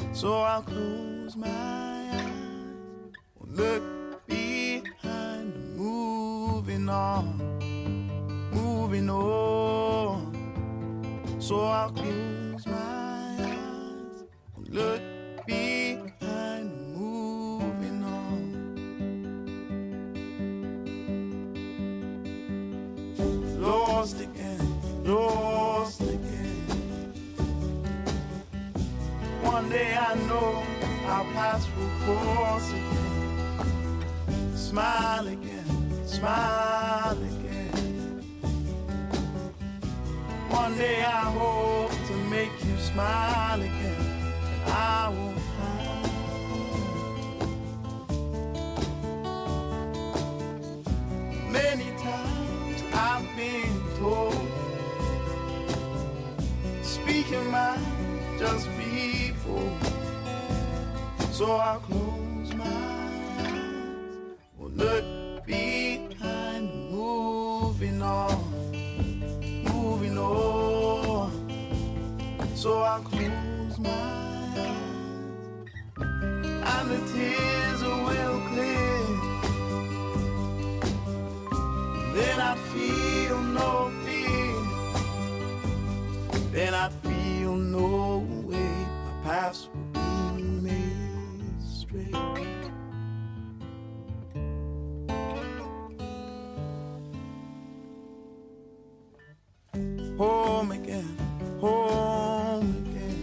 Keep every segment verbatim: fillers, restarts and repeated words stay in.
So I'll close my eyes, look behind, moving on, moving on. So I'll close my eyes, look behind, moving on. Lost again, lost again. One day I know our paths will cross again. Smile again, smile again. One day I hope to make you smile again. And I won't hide. Many times I've been told, speaking my just people. So I'll close my eyes, will look behind, moving on, moving on. So I'll close my eyes, and the tears will clear. Then I feel no fear. Then I feel no way. My paths will be made straight. Home again, home again.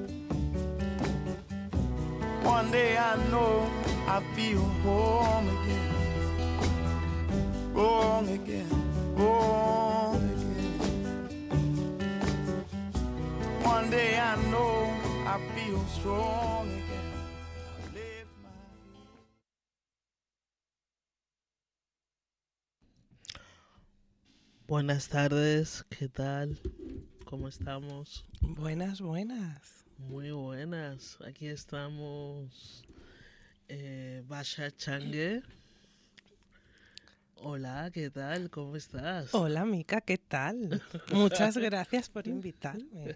One day I know I feel home again. Wrong again, wrong again. One day I know I feel strong again. I lift my head. Buenas tardes, ¿qué tal? ¿Cómo estamos? Buenas, buenas. Muy buenas. Aquí estamos eh, Basha Changue. Hola, ¿qué tal? ¿Cómo estás? Hola, Mica, ¿qué tal? Muchas gracias por invitarme.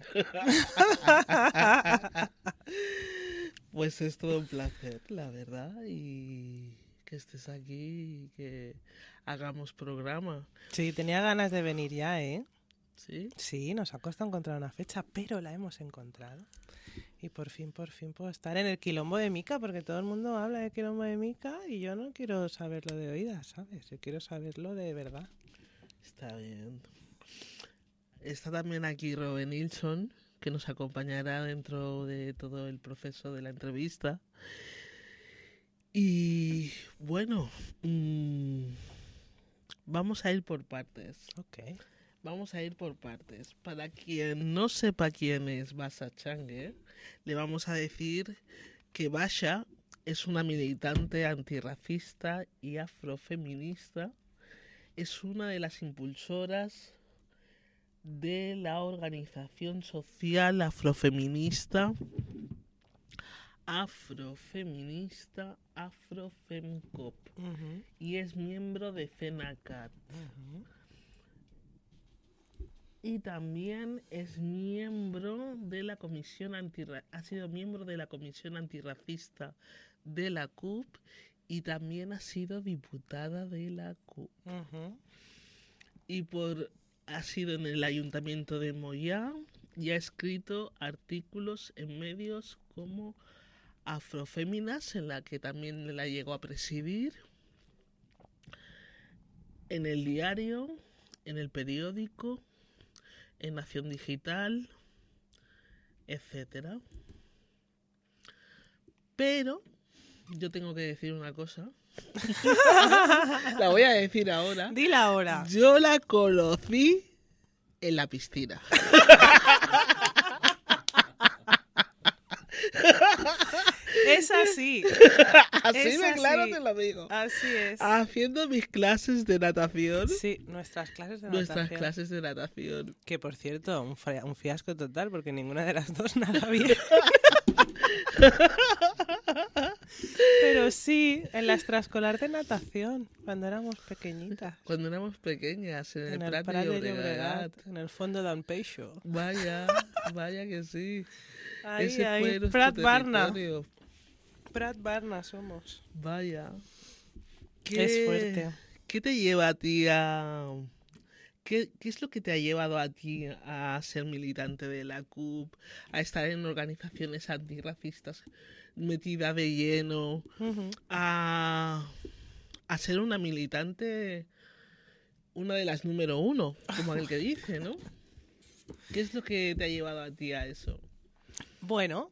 Pues es todo un placer, la verdad, y que estés aquí y que hagamos programa. Sí, tenía ganas de venir ya, ¿eh? ¿Sí? Sí, nos ha costado encontrar una fecha, pero la hemos encontrado. Y por fin, por fin puedo estar en el quilombo de Mica, porque todo el mundo habla de quilombo de Mica y yo no quiero saberlo de oídas, ¿sabes? Yo quiero saberlo de verdad. Está bien. Está también aquí Robe Nilsson, que nos acompañará dentro de todo el proceso de la entrevista. Y bueno, mmm, vamos a ir por partes. Ok. Vamos a ir por partes. Para quien no sepa quién es Basha Changue, le vamos a decir que Basha es una militante antirracista y afrofeminista. Es una de las impulsoras de la organización social afrofeminista, afrofeminista, Afrofemcop, Uh-huh. y es miembro de FENACAT. Uh-huh. Y también es miembro de la comisión antirra- ha sido miembro de la comisión antirracista de la C U P y también ha sido diputada de la C U P. Uh-huh. Y por ha sido en el ayuntamiento de Moyá y ha escrito artículos en medios como Afroféminas, en la que también la llegó a presidir, en El Diario, en El Periódico, en Nación Digital, etcétera. Pero yo tengo que decir una cosa. La voy a decir ahora. Dila ahora. Yo la conocí en la piscina. Es así. Así Es de claro así. te lo digo. Así es. Haciendo mis clases de natación. Sí, nuestras clases de Nuestras natación. clases de natación. Que, por cierto, un, fra- un fiasco total, porque ninguna de las dos nada bien. Pero sí, Sí, en la extraescolar de natación, cuando éramos pequeñitas. Cuando éramos pequeñas, en, En el el Prat Prat de de Llobregat. Llobregat, en el fondo d'en Peixo. Vaya, vaya que sí. Ahí, Ese ahí, fue nuestro Prat Barna. territorio. Prat Barna somos. Vaya. Es fuerte. ¿Qué te lleva a ti a... ¿Qué, ¿Qué es lo que te ha llevado a ti a ser militante de la C U P, a estar en organizaciones antirracistas metida de lleno, Ujú. a, a ser una militante, una de las número uno, como aquel que dice, ¿no? ¿Qué es lo que te ha llevado a ti a eso? Bueno,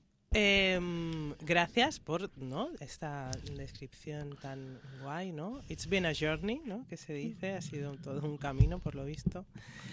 em, gracias por, ¿no?, esta descripción tan guay, ¿no? It's been a journey, ¿no?, que se dice, ha sido todo un camino por lo visto.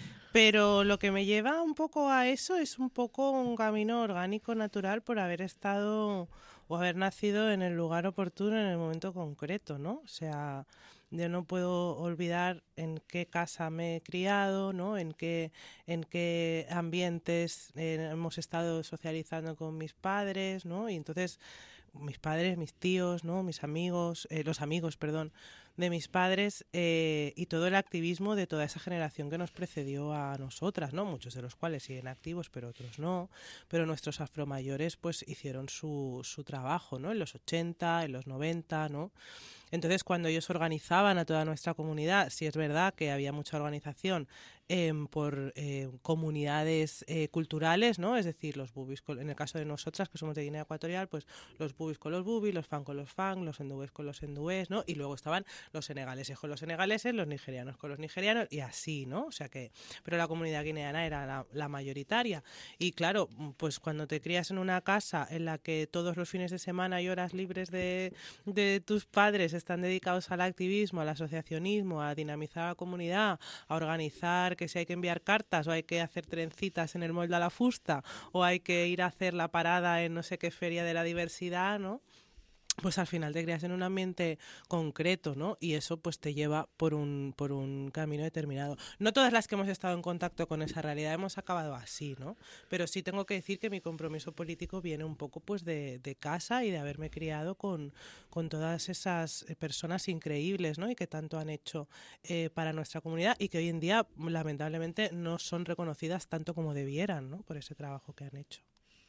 Pero lo que me lleva un poco a eso es un poco un camino orgánico, natural, por haber estado o haber nacido en el lugar oportuno en el momento concreto, ¿no? O sea, yo no puedo olvidar en qué casa me he criado, ¿no? En qué, en qué ambientes eh, hemos estado socializando con mis padres, ¿no? Y entonces mis padres, mis tíos, ¿no? Mis amigos, eh, los amigos, perdón, de mis padres eh, y todo el activismo de toda esa generación que nos precedió a nosotras, ¿no? Muchos de los cuales siguen activos, pero otros no. Pero nuestros afromayores pues hicieron su, su trabajo, ¿no? En los ochenta, en los noventa, ¿no? Entonces, cuando ellos organizaban a toda nuestra comunidad, sí es verdad que había mucha organización eh, por eh, comunidades eh, culturales, ¿no? Es decir, los bubis, con, en el caso de nosotras, que somos de Guinea Ecuatorial, pues los bubis con los bubis, los fan con los fan, los endubés con los endubés, ¿no? Y luego estaban los senegaleses con los senegaleses, los nigerianos con los nigerianos, y así, ¿no? O sea que, pero la comunidad guineana era la, la mayoritaria. Y claro, pues cuando te crías en una casa en la que todos los fines de semana y horas libres de, de tus padres están dedicados al activismo, al asociacionismo, a dinamizar a la comunidad, a organizar que si hay que enviar cartas o hay que hacer trencitas en el molde a la fusta o hay que ir a hacer la parada en no sé qué feria de la diversidad, ¿no? Pues al final te creas en un ambiente concreto, ¿no? Y eso pues te lleva por un, por un camino determinado. No todas las que hemos estado en contacto con esa realidad hemos acabado así, ¿no? Pero sí tengo que decir que mi compromiso político viene un poco pues de, de casa y de haberme criado con, con todas esas personas increíbles, ¿no? Y que tanto han hecho eh, para nuestra comunidad y que hoy en día lamentablemente no son reconocidas tanto como debieran, ¿no? Por ese trabajo que han hecho.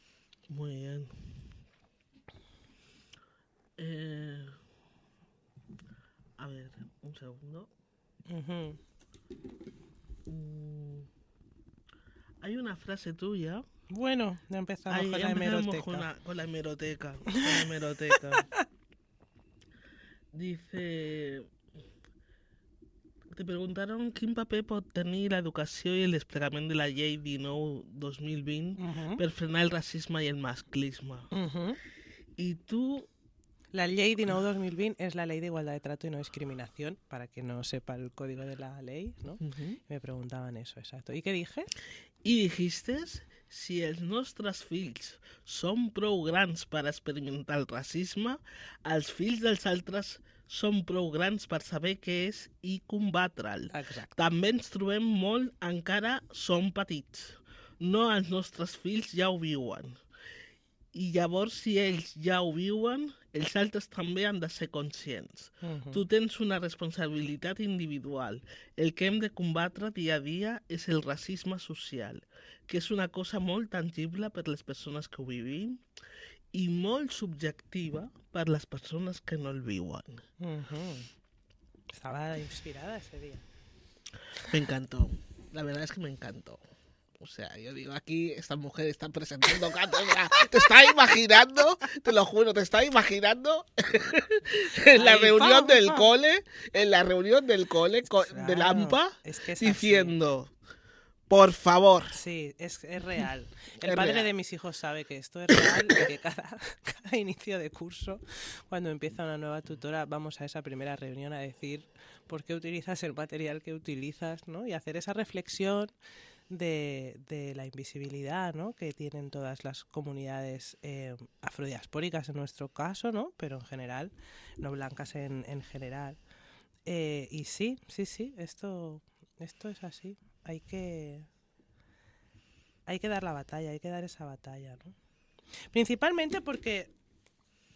Muy bien. Eh, a ver, un segundo. Uh-huh. Mm, hay una frase tuya. Bueno, ya empezamos Ahí, con ya la empezamos hemeroteca. con la, con la hemeroteca. Con la hemeroteca. Dice... Te preguntaron quin paper pot tenir l'educació i el desplegament de la llei dinou dos mil vint Uh-huh. per frenar el racisme i el masclisme. Uh-huh. I tu... La ley dinou dos mil vint es la ley de igualdad de trato y no discriminación, para que no sepa el código de la ley, ¿no? Uh-huh. Me preguntaban eso, exacto. ¿Y qué dije? I dijiste, si els nostres fills són prou grans per experimentar el racisme, els fills dels altres són prou grans per saber què és i combatre'l. Exacte. També ens trobem molt, encara som petits. No els nostres fills ja ho viuen. I llavors, si ells ja ho viuen, els altres també han de ser conscients. Uh-huh. Tu tens una responsabilitat individual. El que hem de combatre dia a dia és el racisme social, que és una cosa molt tangible per les persones que ho vivim i molt subjectiva per les persones que no el viuen. Uh-huh. Estaba inspirada ese día. Me encantó. La verdad es que me encantó. O sea, yo digo, aquí esta mujer está presentando cátedra. Te está imaginando, te lo juro, te está imaginando en la Ay, reunión pa, del pa. cole, en la reunión del cole co- Claro, de Lampa, es que es diciendo, por favor. Sí, es, es real. El Es padre real. de mis hijos sabe que esto es real y que cada, cada inicio de curso, cuando empieza una nueva tutora, vamos a esa primera reunión a decir por qué utilizas el material que utilizas, ¿no? Y hacer esa reflexión de, de la invisibilidad, ¿no?, que tienen todas las comunidades eh, afrodiaspóricas en nuestro caso, ¿no?, pero en general, no blancas en, en general. Eh, y sí, sí, sí, esto, esto es así. Hay que, hay que dar la batalla, hay que dar esa batalla, ¿no? Principalmente porque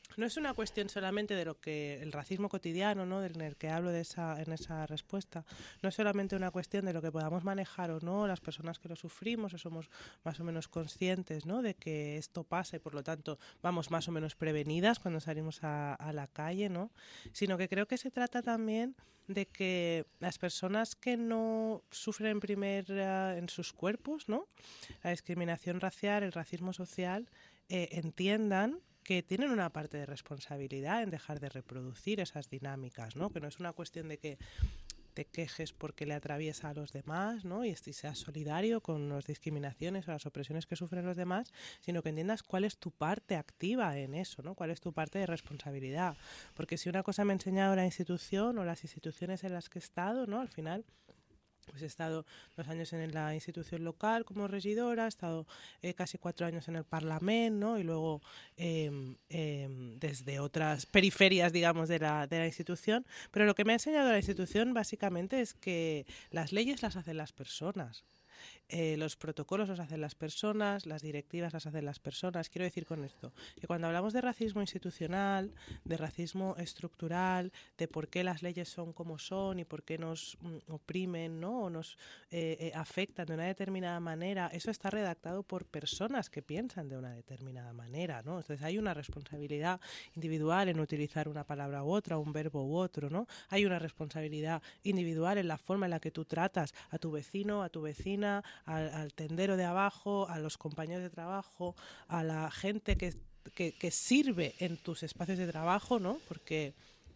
No es una cuestión solamente de lo que el racismo cotidiano, ¿no?, en el que hablo de esa, en esa respuesta, no es solamente una cuestión de lo que podamos manejar o no las personas que lo sufrimos o somos más o menos conscientes, ¿no?, de que esto pasa y por lo tanto vamos más o menos prevenidas cuando salimos a, a la calle, ¿no?, sino que creo que se trata también de que las personas que no sufren en primer uh, en sus cuerpos, ¿no?, la discriminación racial, el racismo social, eh, entiendan que tienen una parte de responsabilidad en dejar de reproducir esas dinámicas, ¿no? Que no es una cuestión de que te quejes porque le atraviesa a los demás, ¿no?, y seas solidario con las discriminaciones o las opresiones que sufren los demás, sino que entiendas cuál es tu parte activa en eso, ¿no?, cuál es tu parte de responsabilidad. Porque si una cosa me ha enseñado la institución o las instituciones en las que he estado, ¿no?, al final pues he estado dos años en la institución local como regidora, he estado eh, casi cuatro años en el Parlamento, ¿no?, y luego eh, eh, desde otras periferias, digamos, de la, de la institución. Pero lo que me ha enseñado la institución básicamente es que las leyes las hacen las personas. Eh, los protocolos los hacen las personas, las directivas las hacen las personas. Quiero decir con esto que cuando hablamos de racismo institucional, de racismo estructural, de por qué las leyes son como son y por qué nos mm, oprimen, ¿no?, o nos eh, eh, afectan de una determinada manera, eso está redactado por personas que piensan de una determinada manera, ¿no? Entonces hay una responsabilidad individual en utilizar una palabra u otra, un verbo u otro, ¿no? Hay una responsabilidad individual en la forma en la que tú tratas a tu vecino, a tu vecina, Al, al tendero de abajo, a los compañeros de trabajo, a la gente que, que, que sirve en tus espacios de trabajo, ¿no? Porque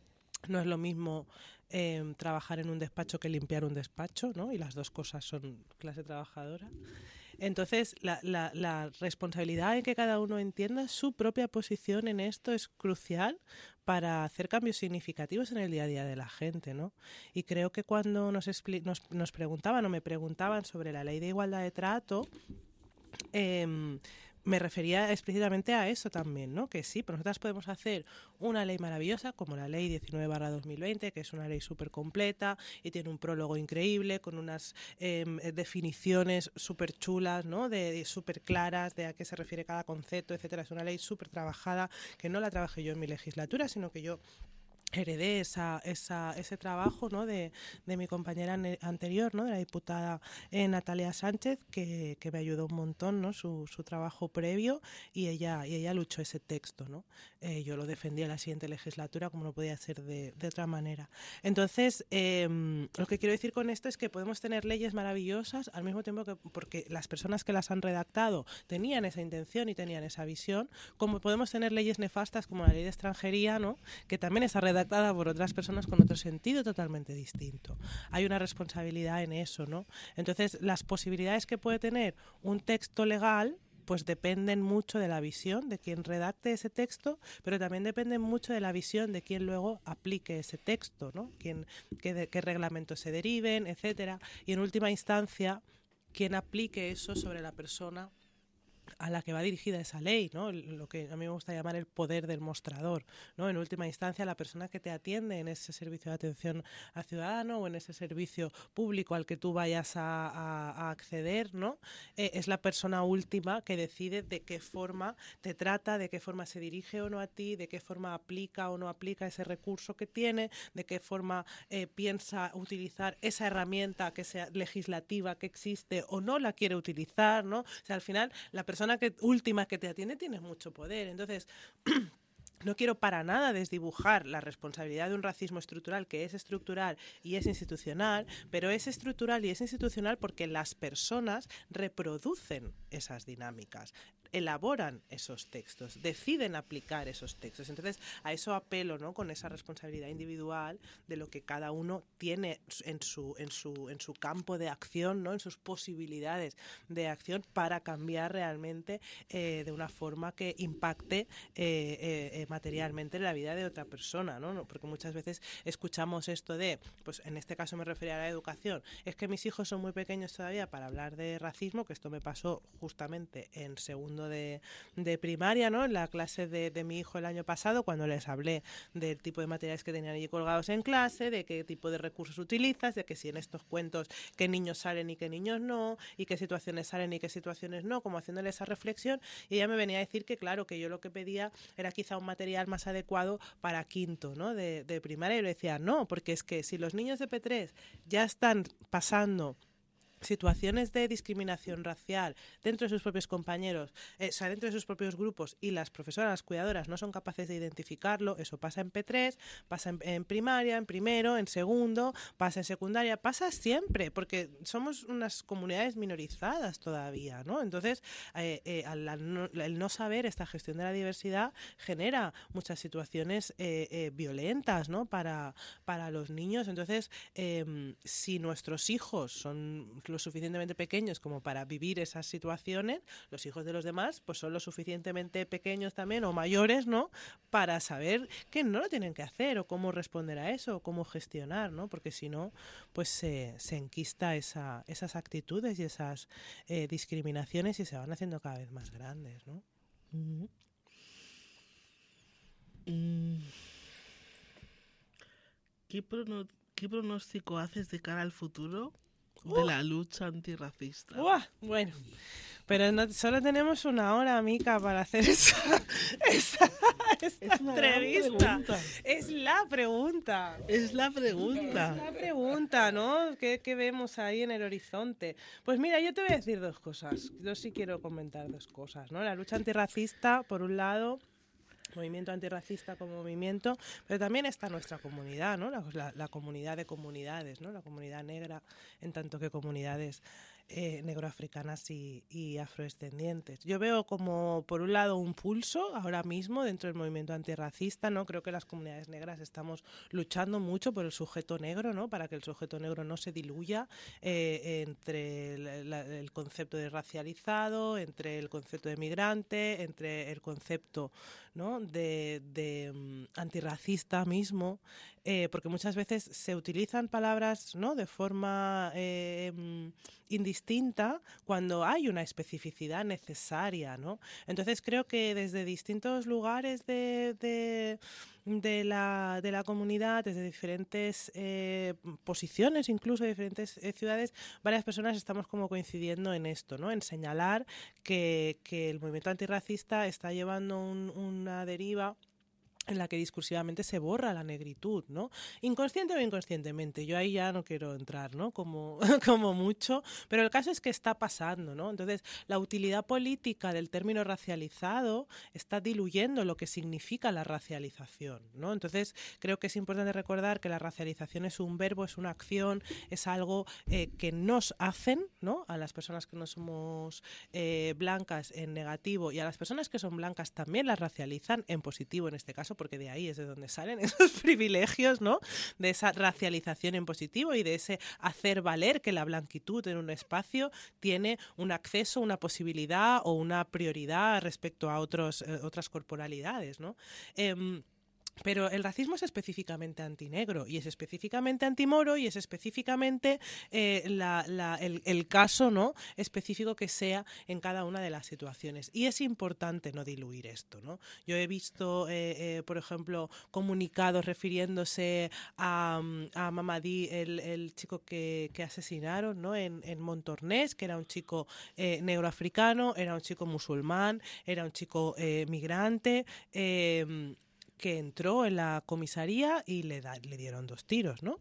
no es lo mismo eh, trabajar en un despacho que limpiar un despacho, ¿no? Y las dos cosas son clase trabajadora. Entonces, la, la, la responsabilidad en que cada uno entienda su propia posición en esto es crucial para hacer cambios significativos en el día a día de la gente, ¿no? Y creo que cuando nos, expli- nos, nos preguntaban o me preguntaban sobre la ley de igualdad de trato, eh, me refería explícitamente a eso también, ¿no? Que sí, pero nosotras podemos hacer una ley maravillosa como la ley diecinueve barra dos mil veinte, que es una ley súper completa y tiene un prólogo increíble con unas eh, definiciones súper chulas, ¿no?, de, de súper claras de a qué se refiere cada concepto, etcétera. Es una ley súper trabajada que no la trabajé yo en mi legislatura, sino que yo heredé esa, esa, ese trabajo, ¿no?, de, de mi compañera anterior, ¿no?, de la diputada eh, Natalia Sánchez, que, que me ayudó un montón, ¿no?, su, su trabajo previo, y ella, y ella luchó ese texto, ¿no? Eh, yo lo defendí en la siguiente legislatura, como no podía ser de, de otra manera. Entonces, eh, lo que quiero decir con esto es que podemos tener leyes maravillosas al mismo tiempo que, porque las personas que las han redactado tenían esa intención y tenían esa visión, como podemos tener leyes nefastas como la ley de extranjería, ¿no?, que también está redactada por otras personas con otro sentido totalmente distinto. Hay una responsabilidad en eso, ¿no? Entonces, las posibilidades que puede tener un texto legal pues dependen mucho de la visión de quien redacte ese texto, pero también dependen mucho de la visión de quien luego aplique ese texto, ¿no? Quien, qué, de, qué reglamentos se deriven, etcétera. Y en última instancia, quien aplique eso sobre la persona a la que va dirigida esa ley, ¿no? Lo que a mí me gusta llamar el poder del mostrador, ¿no? En última instancia, la persona que te atiende en ese servicio de atención al ciudadano o en ese servicio público al que tú vayas a, a, a acceder, ¿no? Eh, es la persona última que decide de qué forma te trata, de qué forma se dirige o no a ti, de qué forma aplica o no aplica ese recurso que tiene, de qué forma eh, piensa utilizar esa herramienta que sea legislativa que existe o no la quiere utilizar, ¿no? O sea, al final, la persona persona que, última que te atiende tiene mucho poder. Entonces, no quiero para nada desdibujar la responsabilidad de un racismo estructural que es estructural y es institucional, pero es estructural y es institucional porque las personas reproducen esas dinámicas, elaboran esos textos, deciden aplicar esos textos. Entonces, a eso apelo, ¿no?, con esa responsabilidad individual de lo que cada uno tiene en su, en su, en su campo de acción, ¿no?, en sus posibilidades de acción para cambiar realmente eh, de una forma que impacte eh, eh, materialmente en la vida de otra persona, ¿no? Porque muchas veces escuchamos esto de, pues en este caso me refería a la educación, es que mis hijos son muy pequeños todavía para hablar de racismo, que esto me pasó justamente en segundo segundo de, de primaria, ¿no? En la clase de, de mi hijo el año pasado, cuando les hablé del tipo de materiales que tenían allí colgados en clase, de qué tipo de recursos utilizas, de que si en estos cuentos qué niños salen y qué niños no, y qué situaciones salen y qué situaciones no, como haciéndole esa reflexión, y ella me venía a decir que claro, que yo lo que pedía era quizá un material más adecuado para quinto, ¿no? de, de primaria, y le decía, no, porque es que si los niños de P tres ya están pasando situaciones de discriminación racial dentro de sus propios compañeros, eh, o sea, dentro de sus propios grupos, y las profesoras, las cuidadoras no son capaces de identificarlo, eso pasa en P tres, pasa en, en primaria, en primero, en segundo, pasa en secundaria, pasa siempre, porque somos unas comunidades minorizadas todavía, ¿no? Entonces, eh, eh, al, al no, el no saber esta gestión de la diversidad genera muchas situaciones eh, eh, violentas, ¿no? Para, para los niños. Entonces, eh, si nuestros hijos son lo suficientemente pequeños como para vivir esas situaciones, los hijos de los demás pues son lo suficientemente pequeños también o mayores, ¿no? Para saber que no lo tienen que hacer o cómo responder a eso o cómo gestionar, ¿no? Porque si no, pues se, se enquista esa, esas actitudes y esas eh, discriminaciones y se van haciendo cada vez más grandes, ¿no? Mm. Mm. ¿Qué, prono- ¿Qué pronóstico haces de cara al futuro de ¡Uh! la lucha antirracista? ¡Uah! Bueno, pero no, solo tenemos una hora, Mica, para hacer esa, esa, esta Es una gran entrevista. pregunta. Es la pregunta. Es la Es pregunta. la pregunta, ¿no? ¿Qué, ¿Qué vemos ahí en el horizonte? Pues mira, yo te voy a decir dos cosas. Yo sí quiero comentar dos cosas, ¿no? La lucha antirracista, por un lado, movimiento antirracista como movimiento, pero también está nuestra comunidad, ¿no? La, la, la comunidad de comunidades, ¿no? La comunidad negra, en tanto que comunidades eh, negroafricanas y, y afrodescendientes. Yo veo como, por un lado, un pulso ahora mismo dentro del movimiento antirracista, ¿no? Creo que las comunidades negras estamos luchando mucho por el sujeto negro, ¿no? Para que el sujeto negro no se diluya eh, entre el, la, el concepto de racializado, entre el concepto de migrante, entre el concepto, ¿no? de, de um, antirracista mismo, eh, porque muchas veces se utilizan palabras, ¿no? de forma eh, um, indistinta cuando hay una especificidad necesaria, ¿no? Entonces creo que desde distintos lugares de, de de la, de la comunidad, desde diferentes eh, posiciones, incluso de diferentes eh, ciudades, varias personas estamos como coincidiendo en esto, ¿no? En señalar que, que el movimiento antirracista está llevando un, una deriva en la que discursivamente se borra la negritud, ¿no? Inconsciente o inconscientemente, yo ahí ya no quiero entrar, ¿no? Como, como mucho, pero el caso es que está pasando, ¿no? Entonces, la utilidad política del término racializado está diluyendo lo que significa la racialización, ¿no? Entonces, creo que es importante recordar que la racialización es un verbo, es una acción, es algo eh, que nos hacen, ¿no? A las personas que no somos eh, blancas en negativo, y a las personas que son blancas también las racializan en positivo en este caso, porque de ahí es de donde salen esos privilegios, ¿no? De esa racialización en positivo y de ese hacer valer que la blanquitud en un espacio tiene un acceso, una posibilidad o una prioridad respecto a otros, eh, otras corporalidades, ¿no? Eh, Pero el racismo es específicamente antinegro y es específicamente antimoro y es específicamente eh, la, la, el, el caso, ¿no? específico que sea en cada una de las situaciones. Y es importante no diluir esto, ¿no? Yo he visto, eh, eh, por ejemplo, comunicados refiriéndose a, a Mamadi, el, el chico que, que asesinaron, ¿no? en, en Montornès, que era un chico eh, negroafricano, era un chico musulmán, era un chico eh, migrante, eh, que entró en la comisaría y le, da, le dieron dos tiros, ¿no?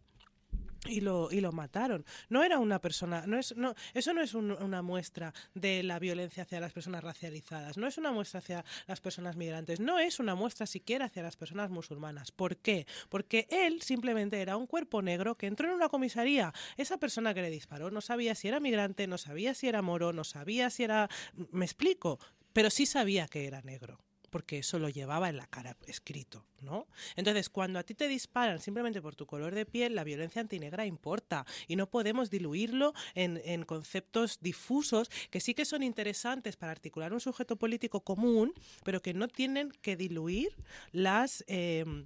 Y lo, y lo mataron. No era una persona, no es, no, eso no es un, una muestra de la violencia hacia las personas racializadas, no es una muestra hacia las personas migrantes, no es una muestra siquiera hacia las personas musulmanas. ¿Por qué? Porque él simplemente era un cuerpo negro que entró en una comisaría. Esa persona que le disparó no sabía si era migrante, no sabía si era moro, no sabía si era... Me explico, pero sí sabía que era negro, porque eso lo llevaba en la cara escrito, ¿no? Entonces, cuando a ti te disparan simplemente por tu color de piel, la violencia antinegra importa y no podemos diluirlo en, en conceptos difusos que sí que son interesantes para articular un sujeto político común, pero que no tienen que diluir las... Eh,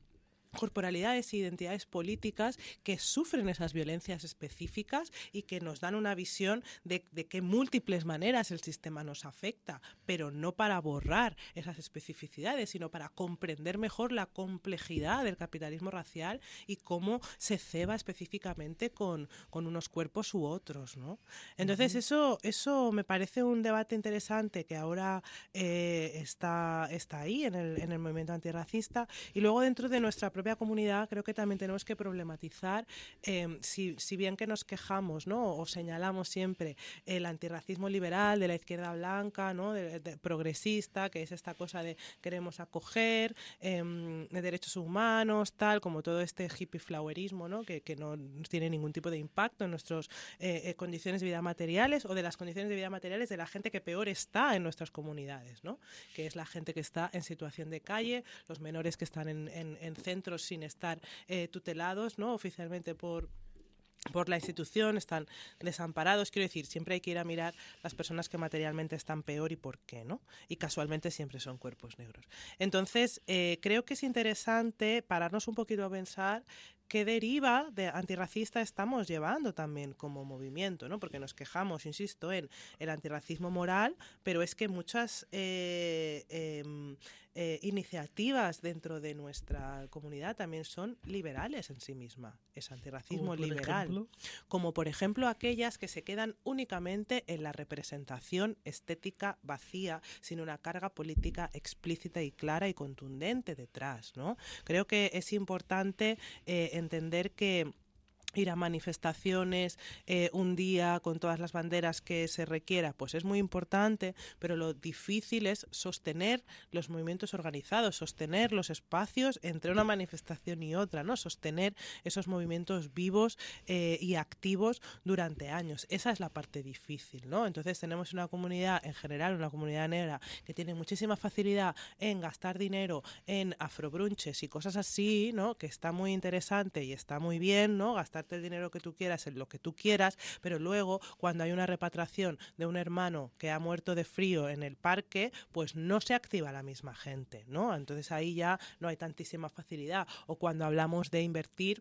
corporalidades e identidades políticas que sufren esas violencias específicas y que nos dan una visión de, de qué múltiples maneras el sistema nos afecta, pero no para borrar esas especificidades, sino para comprender mejor la complejidad del capitalismo racial y cómo se ceba específicamente con, con unos cuerpos u otros, ¿no? Entonces uh-huh. eso, eso me parece un debate interesante que ahora eh, está, está ahí en el, en el movimiento antirracista, y luego dentro de nuestra propia comunidad creo que también tenemos que problematizar, eh, si, si bien que nos quejamos, ¿no?, o señalamos siempre el antirracismo liberal de la izquierda blanca, ¿no?, de, de, progresista, que es esta cosa de queremos acoger, eh, de derechos humanos, tal, como todo este hippie flowerismo, ¿no?, que, que no tiene ningún tipo de impacto en nuestras eh, condiciones de vida materiales o de las condiciones de vida materiales de la gente que peor está en nuestras comunidades, ¿no?, que es la gente que está en situación de calle, los menores que están en, en, en centros sin estar eh, tutelados, ¿no?, oficialmente por por la institución, están desamparados. Quiero decir, siempre hay que ir a mirar las personas que materialmente están peor y por qué, ¿no? Y casualmente siempre son cuerpos negros. Entonces, eh, creo que es interesante pararnos un poquito a pensar qué deriva de antirracista estamos llevando también como movimiento, ¿no? Porque nos quejamos, insisto, en el antirracismo moral, pero es que muchas eh, eh, eh, iniciativas dentro de nuestra comunidad también son liberales en sí misma. Es antirracismo liberal. Ejemplo? Como por ejemplo aquellas que se quedan únicamente en la representación estética vacía, sin una carga política explícita y clara y contundente detrás, ¿no? Creo que es importante eh, entender que ir a manifestaciones eh, un día con todas las banderas que se requiera, pues es muy importante, pero lo difícil es sostener los movimientos organizados, sostener los espacios entre una manifestación y otra, ¿no? Sostener esos movimientos vivos eh, y activos durante años. Esa es la parte difícil, ¿no? Entonces tenemos una comunidad en general, una comunidad negra, que tiene muchísima facilidad en gastar dinero en afrobrunches y cosas así, ¿no?, que está muy interesante y está muy bien, ¿no?, gastar el dinero que tú quieras en lo que tú quieras, pero luego cuando hay una repatriación de un hermano que ha muerto de frío en el parque, pues no se activa la misma gente, ¿no? Entonces ahí ya no hay tantísima facilidad. O cuando hablamos de invertir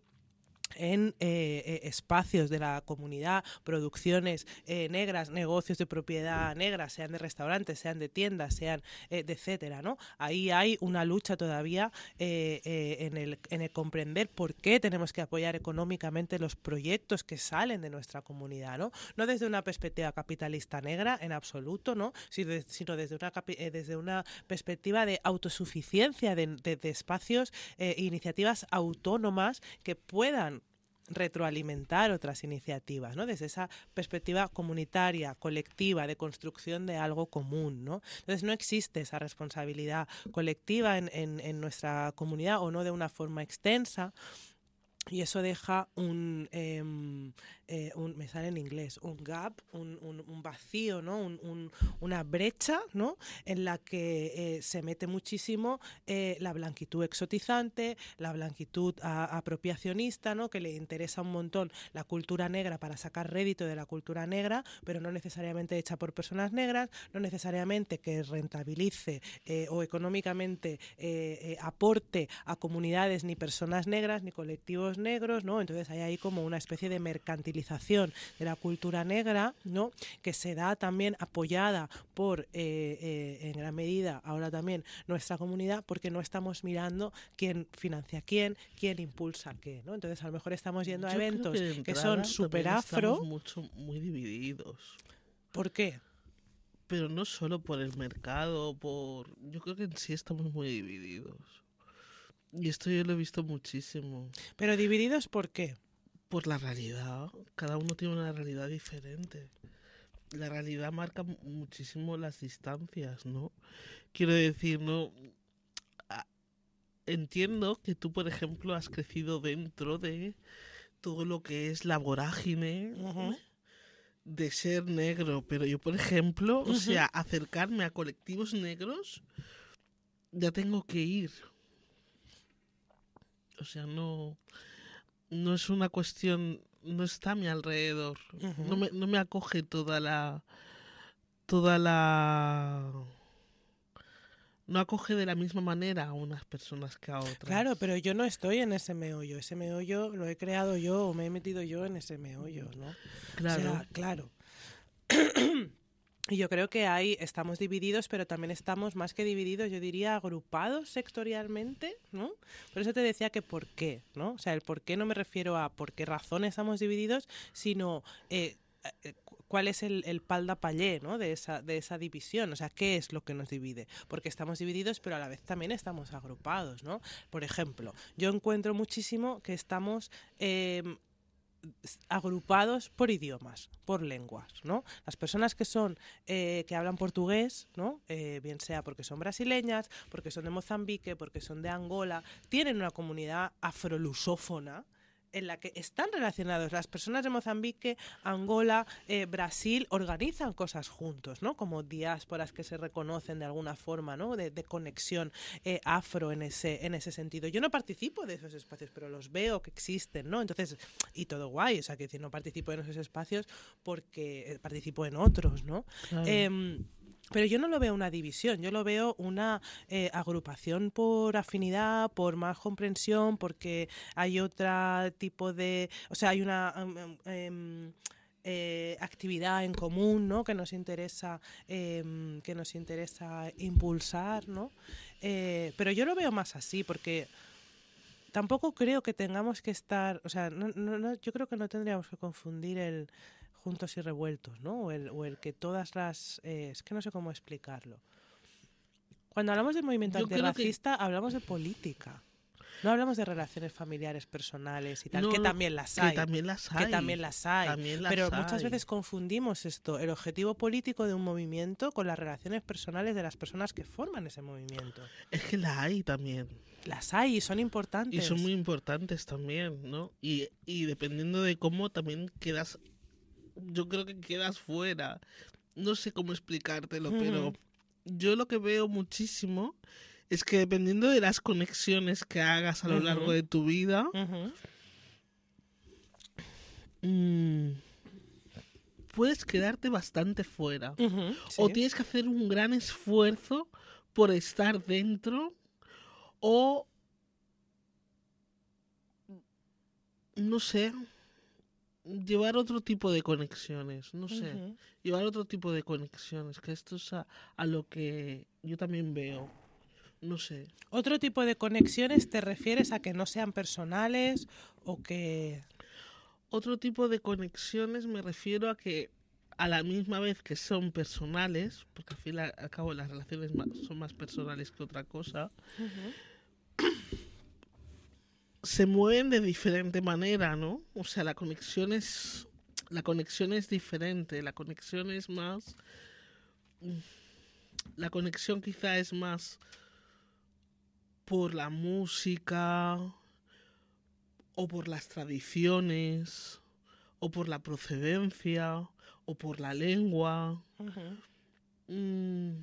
en eh, eh, espacios de la comunidad, producciones eh, negras, negocios de propiedad negra, sean de restaurantes, sean de tiendas, sean eh, de etcétera, ¿no? Ahí hay una lucha todavía eh, eh, en, el, en el comprender por qué tenemos que apoyar económicamente los proyectos que salen de nuestra comunidad, ¿no? No desde una perspectiva capitalista negra en absoluto, ¿no?, sino, de, sino desde, una, eh, desde una perspectiva de autosuficiencia de, de, de espacios e eh, iniciativas autónomas que puedan retroalimentar otras iniciativas, ¿no?, desde esa perspectiva comunitaria, colectiva, de construcción de algo común, ¿no? Entonces no existe esa responsabilidad colectiva en, en, en nuestra comunidad, o no de una forma extensa. Y eso deja un, eh, eh, un, me sale en inglés, un gap, un, un, un vacío, ¿no?, un, un, una brecha, ¿no?, en la que eh, se mete muchísimo eh, la blanquitud exotizante, la blanquitud a, apropiacionista, ¿no?, que le interesa un montón la cultura negra para sacar rédito de la cultura negra, pero no necesariamente hecha por personas negras, no necesariamente que rentabilice eh, o económicamente eh, eh, aporte a comunidades ni personas negras ni colectivos negros, ¿no? Entonces hay ahí como una especie de mercantilización de la cultura negra, ¿no?, que se da también apoyada por, eh, eh, en gran medida, ahora también nuestra comunidad, porque no estamos mirando quién financia a quién, quién impulsa a qué, ¿no? Entonces a lo mejor estamos yendo a Yo eventos creo que, que son súper afro. Estamos mucho, muy divididos. ¿Por qué? Pero no solo por el mercado, por... Yo creo que en sí estamos muy divididos. Y esto yo lo he visto muchísimo. ¿Pero divididos por qué? Por la realidad. Cada uno tiene una realidad diferente. La realidad marca muchísimo las distancias, ¿no? Quiero decir, no... Entiendo que tú, por ejemplo, has crecido dentro de todo lo que es la vorágine uh-huh. de ser negro. Pero yo, por ejemplo, uh-huh. o sea, acercarme a colectivos negros, ya tengo que ir. O sea, no, no es una cuestión, no está a mi alrededor. Uh-huh. No me, no me acoge toda la, toda la, no acoge de la misma manera a unas personas que a otras. Claro, pero yo no estoy en ese meollo. Ese meollo lo he creado yo o me he metido yo en ese meollo, ¿no? Claro. O sea, claro. Y yo creo que ahí estamos divididos, pero también estamos más que divididos, yo diría agrupados sectorialmente, ¿no? Por eso te decía que por qué, ¿no? O sea, el por qué no me refiero a por qué razón estamos divididos, sino eh, cuál es el, el pal de paller, ¿no? de, esa, de esa división. O sea, ¿qué es lo que nos divide? Porque estamos divididos, pero a la vez también estamos agrupados, ¿no? Por ejemplo, yo encuentro muchísimo que estamos Eh, agrupados por idiomas, por lenguas, ¿no? Las personas que son eh, que hablan portugués, ¿no? Eh, bien sea porque son brasileñas, porque son de Mozambique, porque son de Angola, tienen una comunidad afrolusófona en la que están relacionados. Las personas de Mozambique, Angola, eh, Brasil organizan cosas juntos, ¿no? Como diásporas que se reconocen de alguna forma, ¿no? De, de conexión eh, afro en ese, en ese sentido. Yo no participo de esos espacios, pero los veo que existen, ¿no? Entonces, y todo guay, o sea, que decir, no participo en esos espacios porque eh, participo en otros, ¿no? Claro. Eh, Pero yo no lo veo una división, yo lo veo una eh, agrupación por afinidad, por más comprensión, porque hay otro tipo de... O sea, hay una um, um, eh, actividad en común, ¿no? Que nos interesa, eh, que nos interesa impulsar, ¿no? Eh, pero yo lo veo más así, porque tampoco creo que tengamos que estar... O sea, no, no, no, yo creo que no tendríamos que confundir el... juntos y revueltos, ¿no? O el, o el que todas las... Eh, es que no sé cómo explicarlo. Cuando hablamos del movimiento Yo creo antirracista, que... hablamos de política. No hablamos de relaciones familiares, personales y tal, no, que también las hay. Que también las hay. Que también las hay. También las pero hay. Muchas veces confundimos esto, el objetivo político de un movimiento, con las relaciones personales de las personas que forman ese movimiento. Es que las hay también. Las hay y son importantes. Y son muy importantes también, ¿no? Y, y dependiendo de cómo también quedas... Yo creo que quedas fuera. No sé cómo explicártelo, uh-huh. pero yo lo que veo muchísimo es que dependiendo de las conexiones que hagas a lo uh-huh. largo de tu vida, uh-huh. mmm, puedes quedarte bastante fuera. Uh-huh. Sí. O tienes que hacer un gran esfuerzo por estar dentro, o no sé... llevar otro tipo de conexiones, no sé, uh-huh. llevar otro tipo de conexiones, que esto es a, a lo que yo también veo, no sé. ¿Otro tipo de conexiones te refieres a que no sean personales o que...? Otro tipo de conexiones me refiero a que a la misma vez que son personales, porque al fin y al cabo las relaciones son más personales que otra cosa, uh-huh. se mueven de diferente manera, ¿no? O sea, la conexión es la conexión es diferente, la conexión es más la conexión quizá es más por la música o por las tradiciones o por la procedencia o por la lengua. Uh-huh. Mm.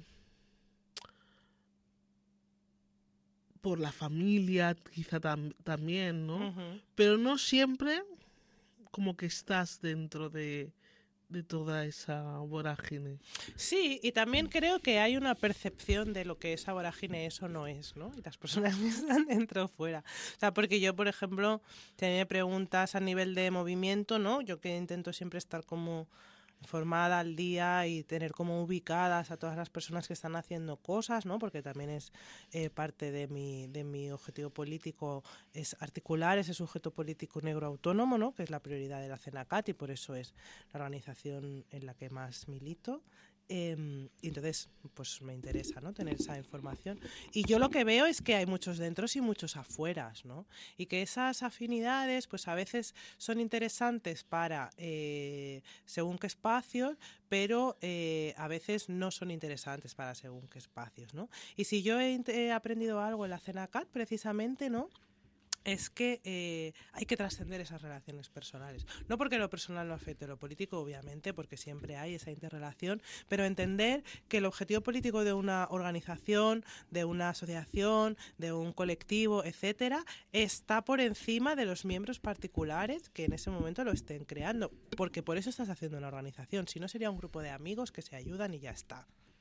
Por la familia, quizá tam- también, ¿no? Uh-huh. Pero no siempre como que estás dentro de, de toda esa vorágine. Sí, y también creo que hay una percepción de lo que esa vorágine es o no es, ¿no? Y las personas que están dentro o fuera. O sea, porque yo, por ejemplo, si me preguntas a nivel de movimiento, ¿no? Yo que intento siempre estar como... informada al día y tener como ubicadas a todas las personas que están haciendo cosas, ¿no? Porque también es eh, parte de mi, de mi objetivo político, es articular ese sujeto político negro autónomo, ¿no? Que es la prioridad de la CENACAT y por eso es la organización en la que más milito. Eh, y entonces pues me interesa, ¿no? Tener esa información, y yo lo que veo es que hay muchos dentro y muchos afueras, ¿no? Y que esas afinidades pues a veces son interesantes para eh, según qué espacios, pero eh, a veces no son interesantes para según qué espacios, ¿no? Y si yo he, he aprendido algo en la CENACAT precisamente, ¿no? Es que eh, hay que trascender esas relaciones personales. No porque lo personal no afecte lo político, obviamente, porque siempre hay esa interrelación, pero entender que el objetivo político de una organización, de una asociación, de un colectivo, etcétera, está por encima de los miembros particulares que en ese momento lo estén creando, porque por eso estás haciendo una organización. Si no, sería un grupo de amigos que se ayudan y ya está.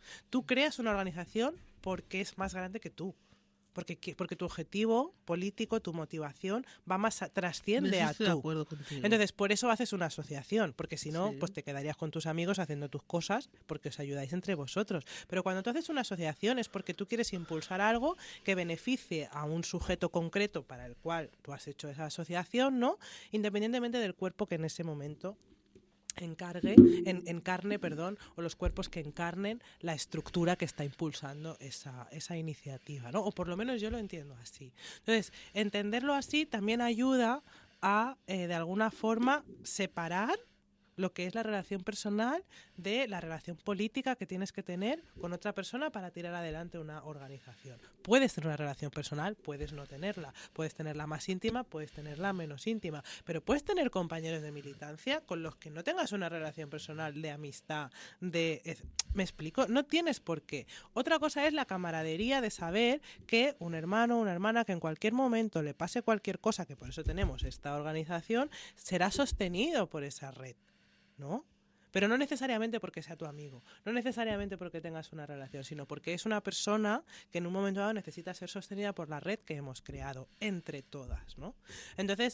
Tú creas una organización porque es más grande que tú. Porque, porque tu objetivo político, tu motivación, va más a, trasciende a tú. De acuerdo contigo. Entonces, por eso haces una asociación, porque si no, sí. pues te quedarías con tus amigos haciendo tus cosas, porque os ayudáis entre vosotros. Pero cuando tú haces una asociación es porque tú quieres impulsar algo que beneficie a un sujeto concreto para el cual tú has hecho esa asociación, ¿no? Independientemente del cuerpo que en ese momento encargue, en, encarne, perdón, o los cuerpos que encarnen la estructura que está impulsando esa, esa iniciativa, ¿no? O por lo menos yo lo entiendo así. Entonces, entenderlo así también ayuda a, eh, de alguna forma, separar lo que es la relación personal de la relación política que tienes que tener con otra persona para tirar adelante una organización. Puedes tener una relación personal, puedes no tenerla, puedes tenerla más íntima, puedes tenerla menos íntima, pero puedes tener compañeros de militancia con los que no tengas una relación personal de amistad, de... ¿Me explico? No tienes por qué. Otra cosa es la camaradería de saber que un hermano o una hermana que en cualquier momento le pase cualquier cosa, que por eso tenemos esta organización, será sostenido por esa red, ¿no? Pero no necesariamente porque sea tu amigo, no necesariamente porque tengas una relación, sino porque es una persona que en un momento dado necesita ser sostenida por la red que hemos creado entre todas, ¿no? Entonces,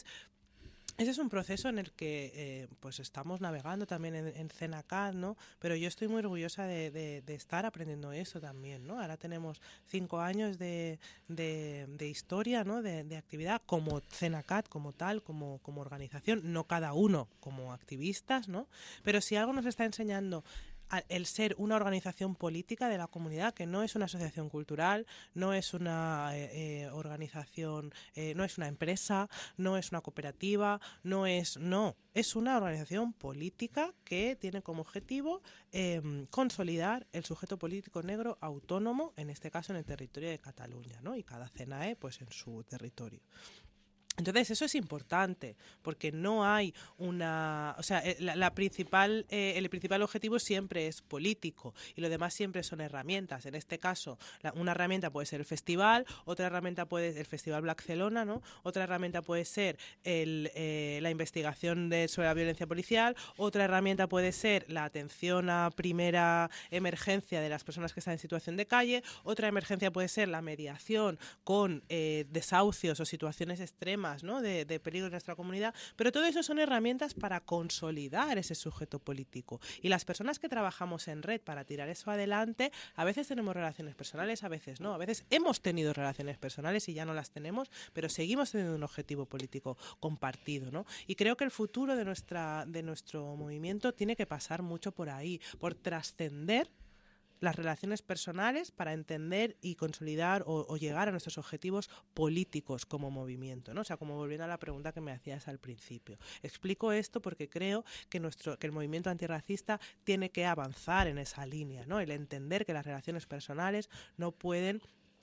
ese es un proceso en el que eh, pues estamos navegando también en, en CENACAT, ¿no? Pero yo estoy muy orgullosa de, de, de estar aprendiendo eso también, ¿no? Ahora tenemos cinco años de, de, de historia, ¿no? De, de actividad como CENACAT, como tal, como, como organización, no cada uno como activistas, ¿no? Pero si algo nos está enseñando el ser una organización política de la comunidad, que no es una asociación cultural, no es una eh, eh, organización, eh, no es una empresa, no es una cooperativa, no es, no, es una organización política que tiene como objetivo eh, consolidar el sujeto político negro autónomo, en este caso en el territorio de Cataluña, ¿no? Y cada CENAE pues en su territorio. Entonces eso es importante porque no hay una, o sea, la, la principal, eh, el principal objetivo siempre es político y lo demás siempre son herramientas. En este caso, la, una herramienta puede ser el festival, otra herramienta puede ser el Festival Barcelona, ¿no? Otra herramienta puede ser el, eh, la investigación de, sobre la violencia policial, otra herramienta puede ser la atención a primera emergencia de las personas que están en situación de calle, otra emergencia puede ser la mediación con eh, desahucios o situaciones extremas, ¿no? de, de peligro en nuestra comunidad, pero todo eso son herramientas para consolidar ese sujeto político. Y las personas que trabajamos en red para tirar eso adelante, a veces tenemos relaciones personales, a veces no, a veces hemos tenido relaciones personales y ya no las tenemos, pero seguimos teniendo un objetivo político compartido, ¿no? Y creo que el futuro de, nuestra, de nuestro movimiento tiene que pasar mucho por ahí, por trascender las relaciones personales para entender y consolidar o, o llegar a nuestros objetivos políticos como movimiento, ¿no? O sea, como volviendo a la pregunta que me hacías al principio. Explico esto porque creo que nuestro que el movimiento antirracista tiene que avanzar en esa línea, ¿no? El entender que las relaciones personales no pueden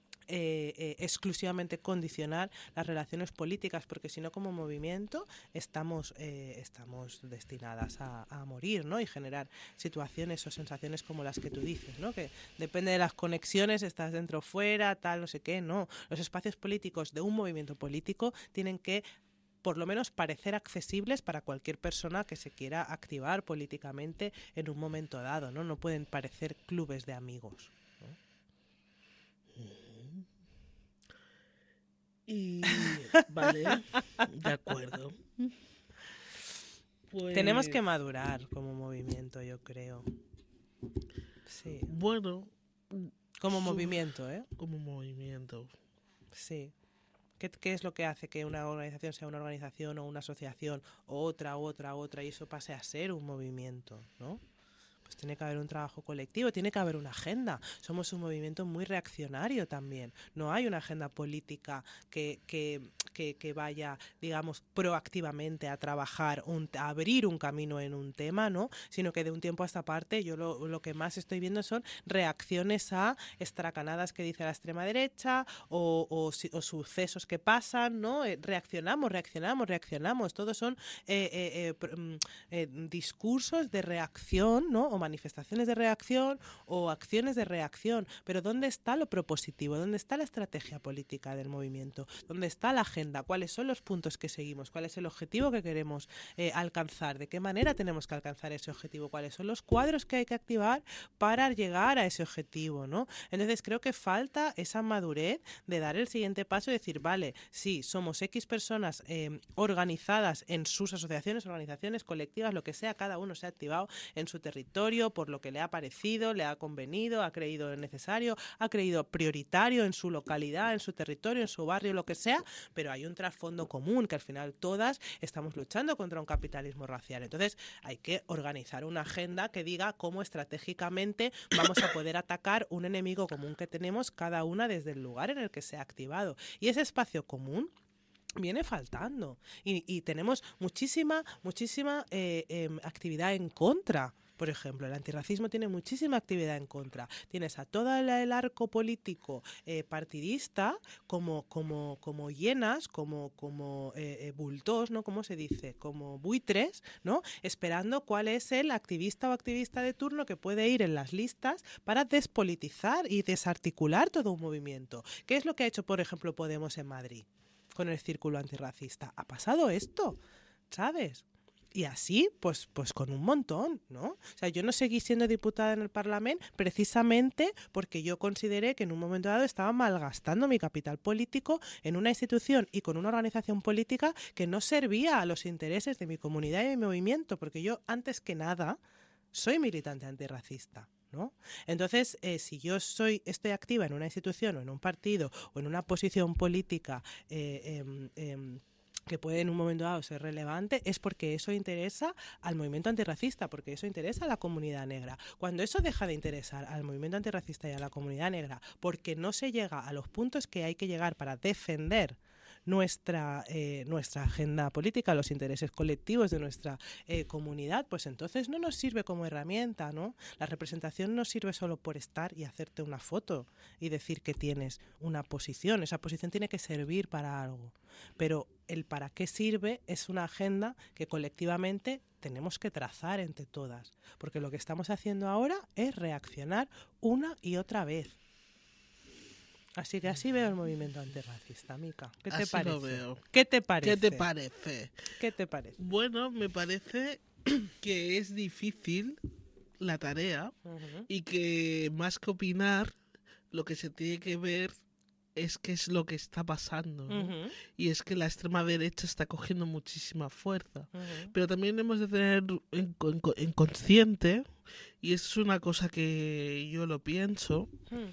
Eh, eh, exclusivamente condicionar las relaciones políticas, porque si no, como movimiento estamos eh, estamos destinadas a, a morir, ¿no? Y generar situaciones o sensaciones como las que tú dices, ¿no? Que depende de las conexiones, estás dentro o fuera, tal, no sé qué, no. Los espacios políticos de un movimiento político tienen que por lo menos parecer accesibles para cualquier persona que se quiera activar políticamente en un momento dado, ¿no? No pueden parecer clubes de amigos, ¿no? Y vale, de acuerdo. Pues, tenemos que madurar como movimiento, yo creo. Sí. Bueno, como su, movimiento, ¿eh? Como movimiento. Sí. ¿Qué, ¿Qué es lo que hace que una organización sea una organización o una asociación, o otra, otra, otra, y eso pase a ser un movimiento, ¿no? Pues tiene que haber un trabajo colectivo, tiene que haber una agenda. Somos un movimiento muy reaccionario también. No hay una agenda política que, que, que, que vaya, digamos, proactivamente a trabajar, un, a abrir un camino en un tema, ¿no? Sino que de un tiempo a esta parte yo lo, lo que más estoy viendo son reacciones a estracanadas que dice la extrema derecha o, o, o sucesos que pasan, ¿no? Eh, reaccionamos, reaccionamos, reaccionamos. Todos son eh, eh, eh, eh, discursos de reacción, ¿no? o manifestaciones de reacción o acciones de reacción. Pero ¿dónde está lo propositivo? ¿Dónde está la estrategia política del movimiento? ¿Dónde está la agenda? ¿Cuáles son los puntos que seguimos? ¿Cuál es el objetivo que queremos eh, alcanzar? ¿De qué manera tenemos que alcanzar ese objetivo? ¿Cuáles son los cuadros que hay que activar para llegar a ese objetivo, ¿no? Entonces creo que falta esa madurez de dar el siguiente paso y decir, vale, sí, somos X personas eh, organizadas en sus asociaciones, organizaciones, colectivas, lo que sea, cada uno se ha activado en su territorio por lo que le ha parecido, le ha convenido, ha creído necesario, ha creído prioritario en su localidad, en su territorio, en su barrio, lo que sea, pero hay un trasfondo común que al final todas estamos luchando contra un capitalismo racial. Entonces hay que organizar una agenda que diga cómo estratégicamente vamos a poder atacar un enemigo común que tenemos cada una desde el lugar en el que se ha activado. Y ese espacio común viene faltando. Y, y tenemos muchísima, muchísima eh, eh, actividad en contra. Por ejemplo, el antirracismo tiene muchísima actividad en contra. Tienes a todo el arco político eh, partidista como, como, como hienas, como, como eh, eh, bultos, ¿no? ¿Cómo se dice? Como buitres, ¿no? Esperando cuál es el activista o activista de turno que puede ir en las listas para despolitizar y desarticular todo un movimiento. ¿Qué es lo que ha hecho, por ejemplo, Podemos en Madrid con el círculo antirracista? Ha pasado esto, ¿sabes? Y así, pues, pues con un montón, ¿no? O sea, yo no seguí siendo diputada en el Parlamento precisamente porque yo consideré que en un momento dado estaba malgastando mi capital político en una institución y con una organización política que no servía a los intereses de mi comunidad y de mi movimiento, porque yo, antes que nada, soy militante antirracista, ¿no? Entonces, eh, si yo soy estoy activa en una institución o en un partido o en una posición política eh, eh, eh, que puede en un momento dado ser relevante, es porque eso interesa al movimiento antirracista, porque eso interesa a la comunidad negra. Cuando eso deja de interesar al movimiento antirracista y a la comunidad negra, porque no se llega a los puntos que hay que llegar para defender nuestra eh, nuestra agenda política, los intereses colectivos de nuestra eh, comunidad, pues entonces no nos sirve como herramienta, ¿no? La representación no sirve solo por estar y hacerte una foto y decir que tienes una posición. Esa posición tiene que servir para algo. Pero el para qué sirve es una agenda que colectivamente tenemos que trazar entre todas. Porque lo que estamos haciendo ahora es reaccionar una y otra vez. Así que así veo el movimiento antirracista, Mica. ¿Qué te Así parece? lo veo. ¿Qué te parece? ¿Qué te parece? ¿Qué te parece? Bueno, me parece que es difícil la tarea Uh-huh. y que más que opinar, lo que se tiene que ver es qué es lo que está pasando, ¿no? Uh-huh. Y es que la extrema derecha está cogiendo muchísima fuerza. Uh-huh. Pero también hemos de tener en, en, en consciente, y es una cosa que yo lo pienso, Uh-huh.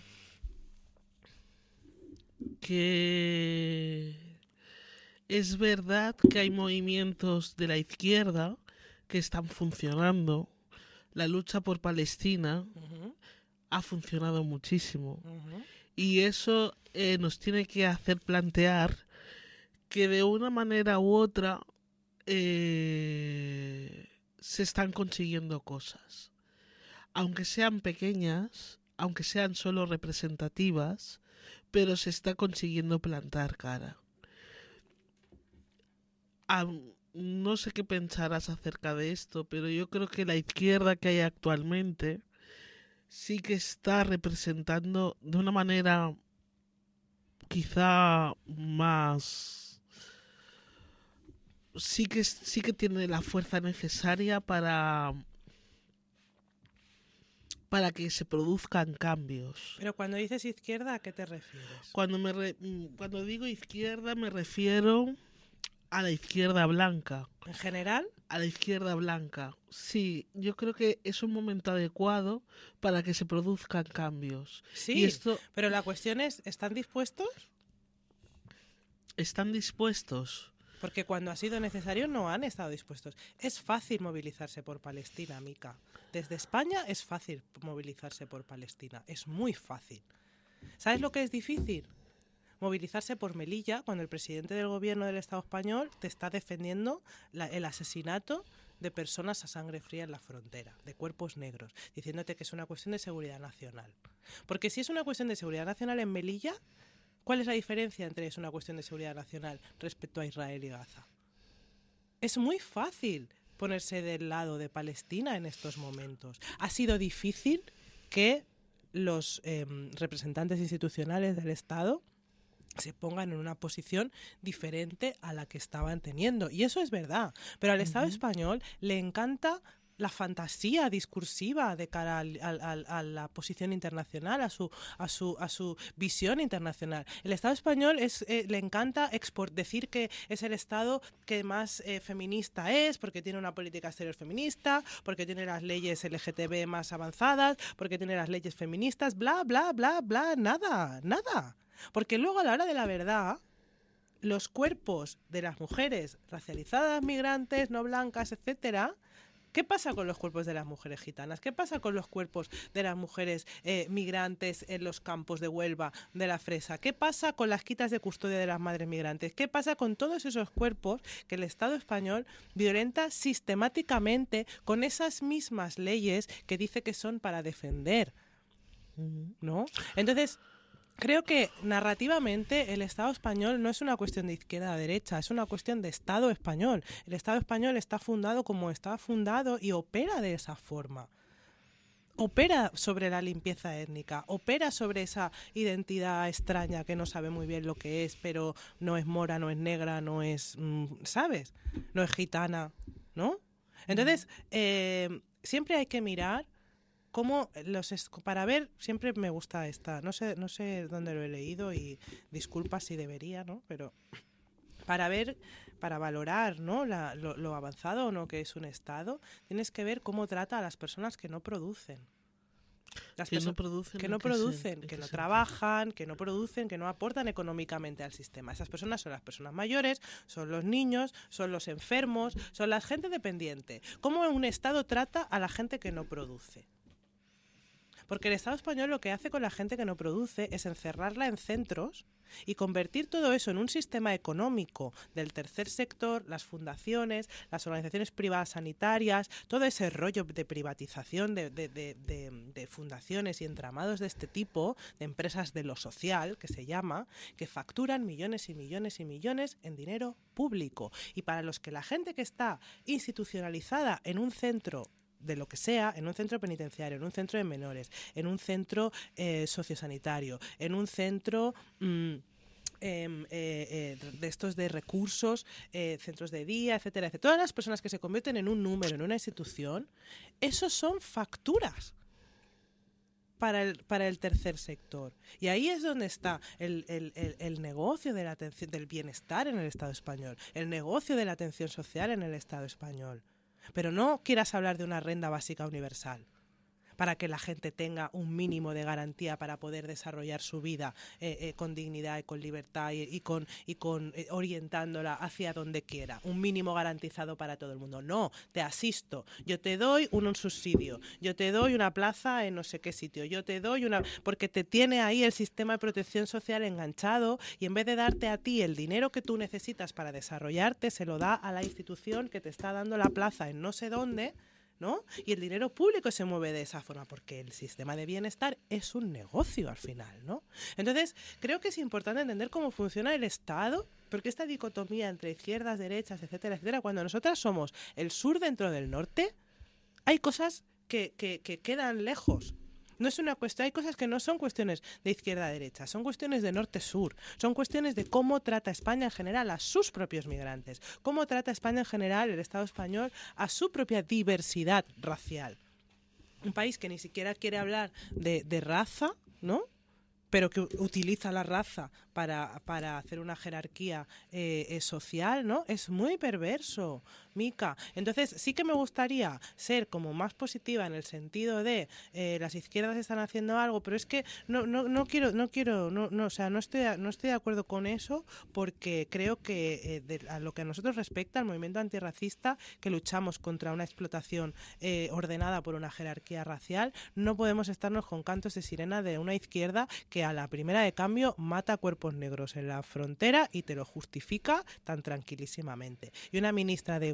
que es verdad que hay movimientos de la izquierda que están funcionando. La lucha por Palestina Uh-huh. ha funcionado muchísimo. Uh-huh. Y eso eh, nos tiene que hacer plantear que de una manera u otra eh, se están consiguiendo cosas. Aunque sean pequeñas, aunque sean solo representativas, pero se está consiguiendo plantar cara. Ah, no sé qué pensarás acerca de esto, pero yo creo que la izquierda que hay actualmente sí que está representando de una manera quizá más... Sí que, sí que tiene la fuerza necesaria para... para que se produzcan cambios. Pero cuando dices izquierda, ¿a qué te refieres? Cuando, me re- cuando digo izquierda me refiero a la izquierda blanca. ¿En general? A la izquierda blanca. Sí, yo creo que es un momento adecuado para que se produzcan cambios. Sí, Y esto, pero la cuestión es, ¿están dispuestos? ¿están dispuestos? Porque cuando ha sido necesario no han estado dispuestos. Es fácil movilizarse por Palestina, Mica. Desde España es fácil movilizarse por Palestina. Es muy fácil. ¿Sabes lo que es difícil? Movilizarse por Melilla cuando el presidente del gobierno del Estado español te está defendiendo la, el asesinato de personas a sangre fría en la frontera, de cuerpos negros, diciéndote que es una cuestión de seguridad nacional. Porque si es una cuestión de seguridad nacional en Melilla, ¿cuál es la diferencia entre es una cuestión de seguridad nacional respecto a Israel y Gaza? Es muy fácil ponerse del lado de Palestina en estos momentos. Ha sido difícil que los eh, representantes institucionales del Estado se pongan en una posición diferente a la que estaban teniendo. Y eso es verdad. Pero al uh-huh. Estado español le encanta la fantasía discursiva de cara al, al, al, a la posición internacional, a su, a su, a su visión internacional. El Estado español es, eh, le encanta export, decir que es el Estado que más eh, feminista es, porque tiene una política exterior feminista, porque tiene las leyes L G T B más avanzadas, porque tiene las leyes feministas, bla, bla, bla, bla, nada, nada. Porque luego a la hora de la verdad, los cuerpos de las mujeres racializadas, migrantes, no blancas, etcétera, ¿qué pasa con los cuerpos de las mujeres gitanas? ¿Qué pasa con los cuerpos de las mujeres eh, migrantes en los campos de Huelva, de la Fresa? ¿Qué pasa con las quitas de custodia de las madres migrantes? ¿Qué pasa con todos esos cuerpos que el Estado español violenta sistemáticamente con esas mismas leyes que dice que son para defender? ¿No? Entonces, creo que narrativamente el Estado español no es una cuestión de izquierda a derecha, es una cuestión de Estado español. El Estado español está fundado como está fundado y opera de esa forma. Opera sobre la limpieza étnica, opera sobre esa identidad extraña que no sabe muy bien lo que es, pero no es mora, no es negra, no es, ¿sabes? No es gitana, ¿no? Entonces, eh, siempre hay que mirar cómo los es, para ver, siempre me gusta esta, no sé, no sé dónde lo he leído y disculpa si debería, ¿no? Pero para ver, para valorar, ¿no? La, lo, lo avanzado o no que es un Estado, tienes que ver cómo trata a las personas que no producen. Las que no producen, que no, producen, que no trabajan, que no producen, que no aportan económicamente al sistema. Esas personas son las personas mayores, son los niños, son los enfermos, son la gente dependiente. ¿Cómo un Estado trata a la gente que no produce? Porque el Estado español lo que hace con la gente que no produce es encerrarla en centros y convertir todo eso en un sistema económico del tercer sector, las fundaciones, las organizaciones privadas sanitarias, todo ese rollo de privatización de, de, de, de, de fundaciones y entramados de este tipo, de empresas de lo social, que se llama, que facturan millones y millones y millones en dinero público. Y para los que la gente que está institucionalizada en un centro de lo que sea, en un centro penitenciario, en un centro de menores, en un centro eh, sociosanitario, en un centro mmm, eh, eh, de estos de recursos, eh, centros de día, etcétera, etcétera. Todas las personas que se convierten en un número, en una institución, esos son facturas para el, para el tercer sector. Y ahí es donde está el, el, el, el negocio de la atención, del bienestar en el Estado español, el negocio de la atención social en el Estado español. Pero no quieras hablar de una renta básica universal para que la gente tenga un mínimo de garantía para poder desarrollar su vida eh, eh, con dignidad y con libertad y, y con, y con eh, orientándola hacia donde quiera. Un mínimo garantizado para todo el mundo. No, te asisto. Yo te doy un, un subsidio. Yo te doy una plaza en no sé qué sitio. Yo te doy una... Porque te tiene ahí el sistema de protección social enganchado y en vez de darte a ti el dinero que tú necesitas para desarrollarte, se lo da a la institución que te está dando la plaza en no sé dónde, ¿no? Y el dinero público se mueve de esa forma porque el sistema de bienestar es un negocio al final, ¿no? Entonces, creo que es importante entender cómo funciona el Estado, porque esta dicotomía entre izquierdas, derechas, etcétera, etcétera, cuando nosotras somos el sur dentro del norte, hay cosas que, que, que quedan lejos. No es una cuestión, hay cosas que no son cuestiones de izquierda a derecha, son cuestiones de norte-sur, son cuestiones de cómo trata España en general a sus propios migrantes, cómo trata España en general, el Estado español, a su propia diversidad racial. Un país que ni siquiera quiere hablar de, de raza, ¿no? Pero que utiliza la raza para, para hacer una jerarquía eh, eh, social, ¿no? Es muy perverso, Mica. Entonces, sí que me gustaría ser como más positiva en el sentido de eh, las izquierdas están haciendo algo, pero es que no, no, no quiero, no quiero, no, no, o sea, no estoy, no estoy de acuerdo con eso porque creo que eh, de, a lo que a nosotros respecta, al movimiento antirracista, que luchamos contra una explotación eh, ordenada por una jerarquía racial, no podemos estarnos con cantos de sirena de una izquierda que a la primera de cambio mata cuerpos negros en la frontera y te lo justifica tan tranquilísimamente. Y una ministra de Igualdad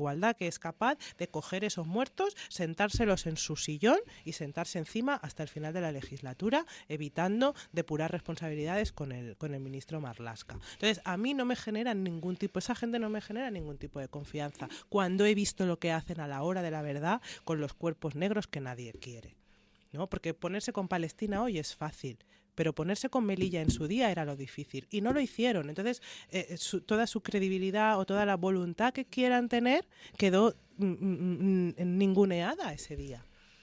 igualdad que es capaz de coger esos muertos, sentárselos en su sillón y sentarse encima hasta el final de la legislatura, evitando depurar responsabilidades con el, con el ministro Marlaska. Entonces, a mí no me genera ningún tipo, esa gente no me genera ningún tipo de confianza cuando he visto lo que hacen a la hora de la verdad con los cuerpos negros que nadie quiere, ¿no? Porque ponerse con Palestina hoy es fácil, pero ponerse con Melilla en su día era lo difícil y no lo hicieron. Entonces, eh, su, toda su credibilidad o toda la voluntad que quieran tener quedó mm, mm, mm, ninguneada ese día.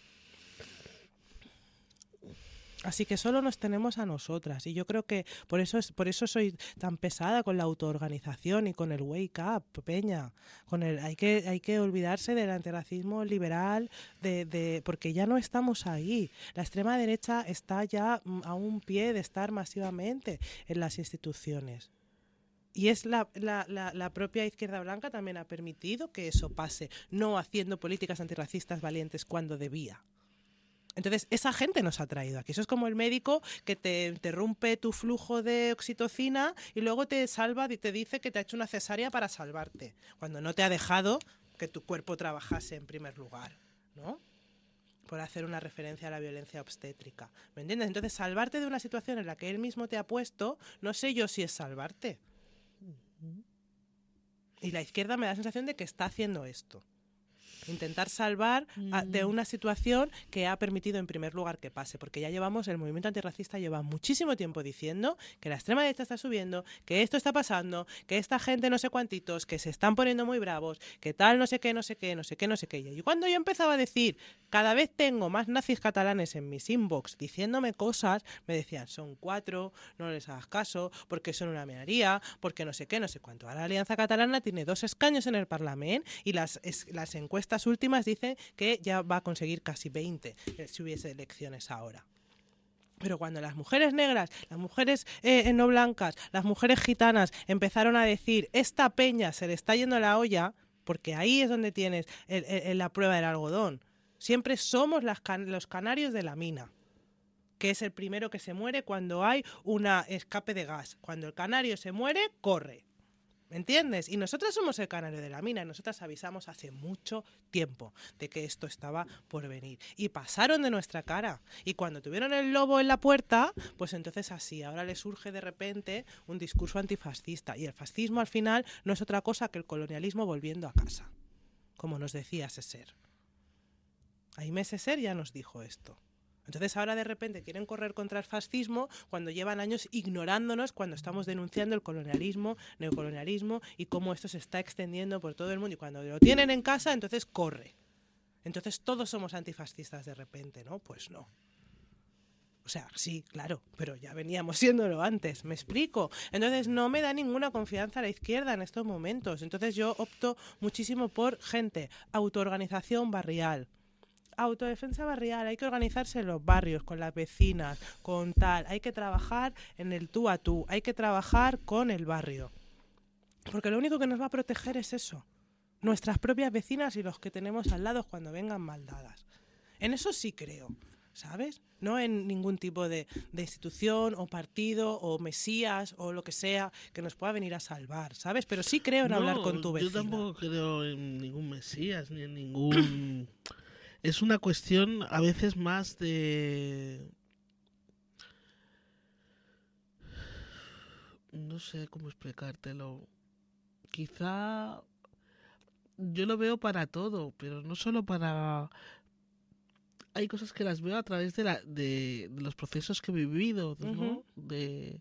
Así que solo nos tenemos a nosotras y yo creo que por eso es, por eso soy tan pesada con la autoorganización y con el wake up, Peña. Con el hay que hay que olvidarse del antirracismo liberal, de, de porque ya no estamos ahí. La extrema derecha está ya a un pie de estar masivamente en las instituciones. Y es la, la, la, la propia izquierda blanca también ha permitido que eso pase, no haciendo políticas antirracistas valientes cuando debía. Entonces, esa gente nos ha traído aquí. Eso es como el médico que te interrumpe tu flujo de oxitocina y luego te salva y te dice que te ha hecho una cesárea para salvarte, cuando no te ha dejado que tu cuerpo trabajase en primer lugar, ¿no? Por hacer una referencia a la violencia obstétrica. ¿Me entiendes? Entonces, salvarte de una situación en la que él mismo te ha puesto, no sé yo si es salvarte. Y la izquierda me da la sensación de que está haciendo esto. Intentar salvar a, de una situación que ha permitido en primer lugar que pase, porque ya llevamos, el movimiento antirracista lleva muchísimo tiempo diciendo que la extrema derecha está subiendo, que esto está pasando, que esta gente no sé cuantitos, que se están poniendo muy bravos, que tal no sé qué, no sé qué, no sé qué, no sé qué. Y cuando yo empezaba a decir, cada vez tengo más nazis catalanes en mis inbox diciéndome cosas, me decían, son cuatro, no les hagas caso, porque son una minoría, porque no sé qué, no sé cuánto. Ahora la Alianza Catalana tiene dos escaños en el Parlamento y las, es, las encuestas últimas dicen que ya va a conseguir casi veinte si hubiese elecciones ahora. Pero cuando las mujeres negras, las mujeres eh, no blancas, las mujeres gitanas empezaron a decir esta peña se le está yendo la olla, porque ahí es donde tienes el, el, la prueba del algodón. Siempre somos las can- los canarios de la mina, que es el primero que se muere cuando hay un escape de gas. Cuando el canario se muere, corre. ¿Me entiendes? Y nosotras somos el canario de la mina y nosotras avisamos hace mucho tiempo de que esto estaba por venir. Y pasaron de nuestra cara. Y cuando tuvieron el lobo en la puerta, pues entonces así, ahora les surge de repente un discurso antifascista. Y el fascismo al final no es otra cosa que el colonialismo volviendo a casa, como nos decía Seser. Aimé Seser ya nos dijo esto. Entonces ahora de repente quieren correr contra el fascismo cuando llevan años ignorándonos cuando estamos denunciando el colonialismo, neocolonialismo y cómo esto se está extendiendo por todo el mundo. Y cuando lo tienen en casa, entonces corre. Entonces todos somos antifascistas de repente, ¿no? Pues no. O sea, sí, claro, pero ya veníamos siéndolo antes, ¿me explico? Entonces no me da ninguna confianza a la izquierda en estos momentos. Entonces yo opto muchísimo por gente, autoorganización barrial. Autodefensa barrial, hay que organizarse en los barrios, con las vecinas, con tal, hay que trabajar en el tú a tú, hay que trabajar con el barrio. Porque lo único que nos va a proteger es eso, nuestras propias vecinas y los que tenemos al lado cuando vengan maldadas. En eso sí creo, ¿sabes? No en ningún tipo de, de institución o partido o mesías o lo que sea que nos pueda venir a salvar, ¿sabes? Pero sí creo en No, hablar con tu vecina. Yo tampoco creo en ningún mesías ni en ningún... Es una cuestión a veces más de... No sé cómo explicártelo. Quizá yo lo veo para todo, pero no solo para... Hay cosas que las veo a través de, la, de, de los procesos que he vivido, ¿no? Uh-huh. De...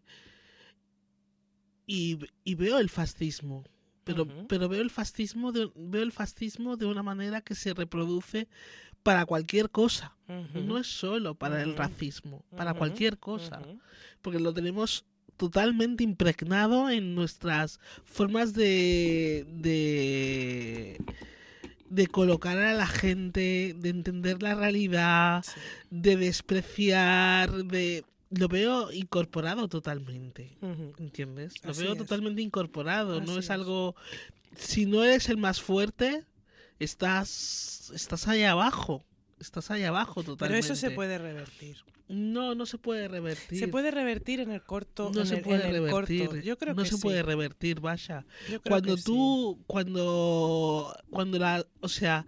Y, y veo el fascismo. Pero, uh-huh. pero veo el fascismo de, veo el fascismo de una manera que se reproduce para cualquier cosa. Uh-huh. No es solo para uh-huh. el racismo, para uh-huh. cualquier cosa. Uh-huh. Porque lo tenemos totalmente impregnado en nuestras formas de, de, de colocar a la gente, de entender la realidad, sí. de despreciar, de... Lo veo incorporado totalmente, uh-huh. ¿entiendes? Lo Así veo es. totalmente incorporado, Así no es, es algo... Si no eres el más fuerte, estás estás ahí abajo, estás ahí abajo Pero totalmente. eso se puede revertir. No, no se puede revertir. Se puede revertir en el corto. No en se el, puede en el revertir. corto. Yo creo no que se sí. puede revertir, vaya. Yo creo Cuando que tú, cuando, cuando la, o sea,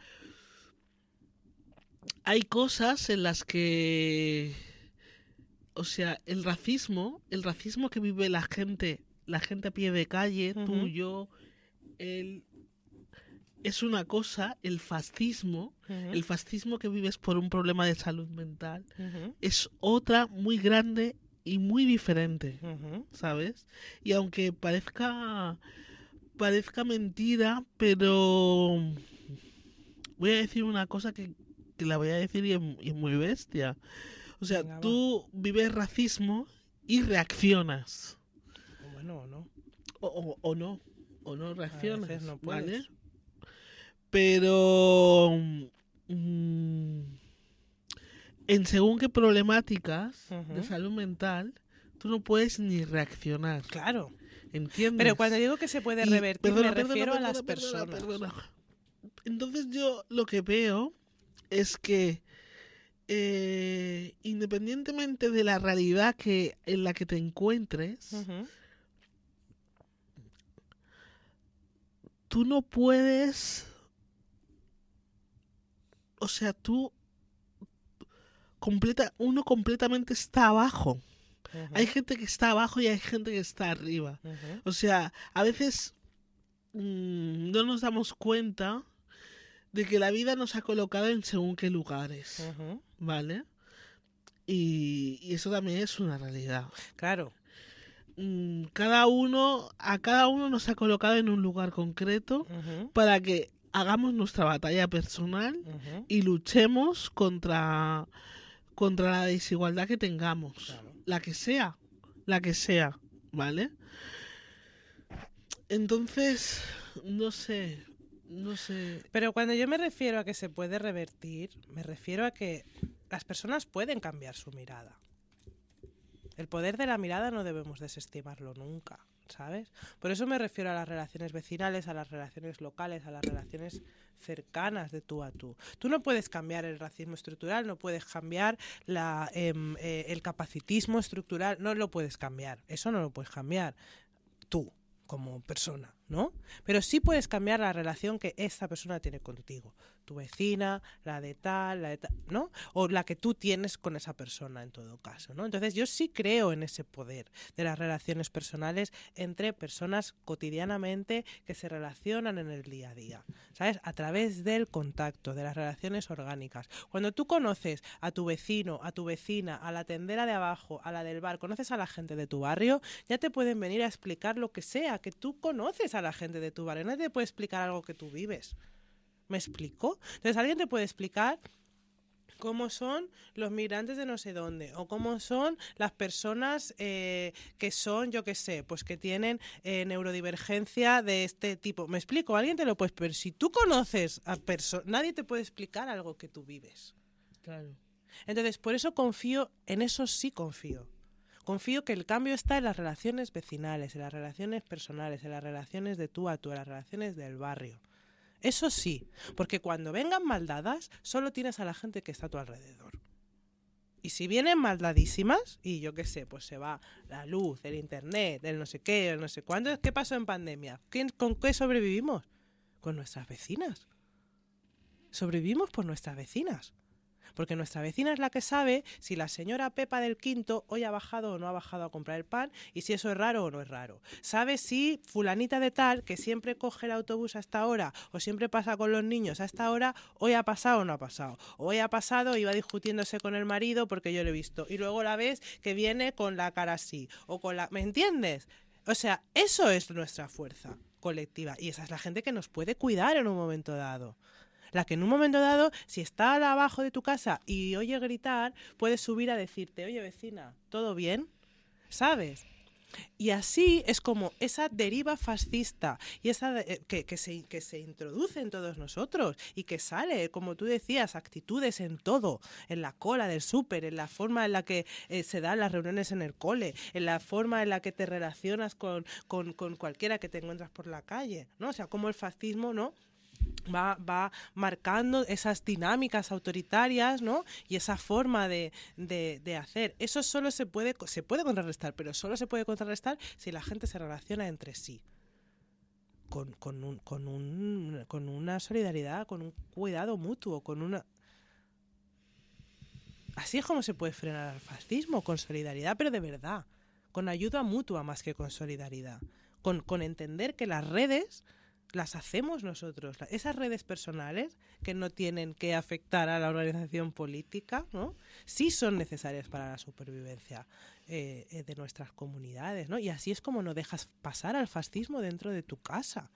hay cosas en las que, o sea, el racismo, el racismo que vive la gente, la gente a pie de calle, Ujú. tú, yo, él, es una cosa, el fascismo, sí. Ujú, el fascismo que vives por un problema de salud mental, ujú, es otra muy grande y muy diferente, ujú. ¿sabes? Y aunque parezca parezca mentira, pero voy a decir una cosa que, que la voy a decir y es, y es muy bestia. O sea, Venga, va. tú vives racismo y reaccionas. Bueno, o no. O, o, o no, o no reaccionas, veces no ¿vale? puedes. Pero mm, en según qué problemáticas Ujú. de salud mental, tú no puedes ni reaccionar, Claro. ¿entiendes? Pero cuando digo que se puede Y- revertir, perdona, me perdona, refiero a perdona, las perdona, personas. perdona. Entonces yo lo que veo es que eh, independientemente de la realidad que en la que te encuentres, Ujú. tú no puedes, o sea, tú completa, uno completamente está abajo. Ujú. Hay gente que está abajo y hay gente que está arriba. Ujú. O sea, a veces mm, no nos damos cuenta de que la vida nos ha colocado en según qué lugares, Ujú. ¿vale? Y, y eso también es una realidad. Claro. Mm, cada uno, a cada uno nos ha colocado en un lugar concreto Ujú. para que hagamos nuestra batalla personal Ujú. y luchemos contra, contra la desigualdad que tengamos. Claro. La que sea, la que sea, ¿vale? Entonces, no sé, no sé. Pero cuando yo me refiero a que se puede revertir, me refiero a que las personas pueden cambiar su mirada. El poder de la mirada no debemos desestimarlo nunca, ¿sabes? Por eso me refiero a las relaciones vecinales, a las relaciones locales, a las relaciones cercanas de tú a tú. Tú no puedes cambiar el racismo estructural, no puedes cambiar la, em, eh, el capacitismo estructural, no lo puedes cambiar. Eso no lo puedes cambiar tú como persona, ¿no? Pero sí puedes cambiar la relación que esta persona tiene contigo. Tu vecina, la de tal, la de tal, ¿no? O la que tú tienes con esa persona en todo caso, ¿no? Entonces yo sí creo en ese poder de las relaciones personales entre personas cotidianamente que se relacionan en el día a día, ¿sabes? A través del contacto, de las relaciones orgánicas. Cuando tú conoces a tu vecino, a tu vecina, a la tendera de abajo, a la del bar, conoces a la gente de tu barrio, ya te pueden venir a explicar lo que sea, que tú conoces a la gente de tu barrio, nadie te puede explicar algo que tú vives. ¿Me explico? Entonces alguien te puede explicar cómo son los migrantes de no sé dónde, o cómo son las personas eh, que son, yo qué sé, pues que tienen eh, neurodivergencia de este tipo. ¿Me explico? Alguien te lo puede, pero si tú conoces a personas, nadie te puede explicar algo que tú vives. Claro. Entonces, por eso confío, en eso sí confío. Confío que el cambio está en las relaciones vecinales, en las relaciones personales, en las relaciones de tú a tú, en las relaciones del barrio. Eso sí, porque cuando vengan maldadas, solo tienes a la gente que está a tu alrededor. Y si vienen maldadísimas, y yo qué sé, pues se va la luz, el internet, el no sé qué, el no sé cuándo, ¿qué pasó en pandemia? ¿Quién, ¿Con qué sobrevivimos? Con nuestras vecinas. Sobrevivimos por nuestras vecinas. Porque nuestra vecina es la que sabe si la señora Pepa del Quinto hoy ha bajado o no ha bajado a comprar el pan y si eso es raro o no es raro. Sabe si fulanita de tal, que siempre coge el autobús a esta hora o siempre pasa con los niños a esta hora, hoy ha pasado o no ha pasado. Hoy ha pasado y va discutiéndose con el marido porque yo lo he visto. Y luego la ves que viene con la cara así. O con la... ¿Me entiendes? O sea, eso es nuestra fuerza colectiva. Y esa es la gente que nos puede cuidar en un momento dado. La que en un momento dado, si está abajo de tu casa y oye gritar, puede subir a decirte, oye vecina, ¿todo bien? ¿Sabes? Y así es como esa deriva fascista y esa eh, que, que, se, que se introduce en todos nosotros y que sale, como tú decías, actitudes en todo, en la cola del súper, en la forma en la que eh, se dan las reuniones en el cole, en la forma en la que te relacionas con, con, con cualquiera que te encuentras por la calle, ¿no? O sea, como el fascismo, ¿no? Va, va marcando esas dinámicas autoritarias, ¿no? Y esa forma de, de, de hacer. Eso solo se puede, se puede contrarrestar, pero solo se puede contrarrestar si la gente se relaciona entre sí. Con, con, un, con, un, con una solidaridad, con un cuidado mutuo, con una... Así es como se puede frenar al fascismo, con solidaridad, pero de verdad. Con ayuda mutua más que con solidaridad. Con, con entender que las redes... las hacemos nosotros. Esas redes personales que no tienen que afectar a la organización política, ¿no? Sí son necesarias para la supervivencia eh, de nuestras comunidades, ¿no? Y así es como no dejas pasar al fascismo dentro de tu casa.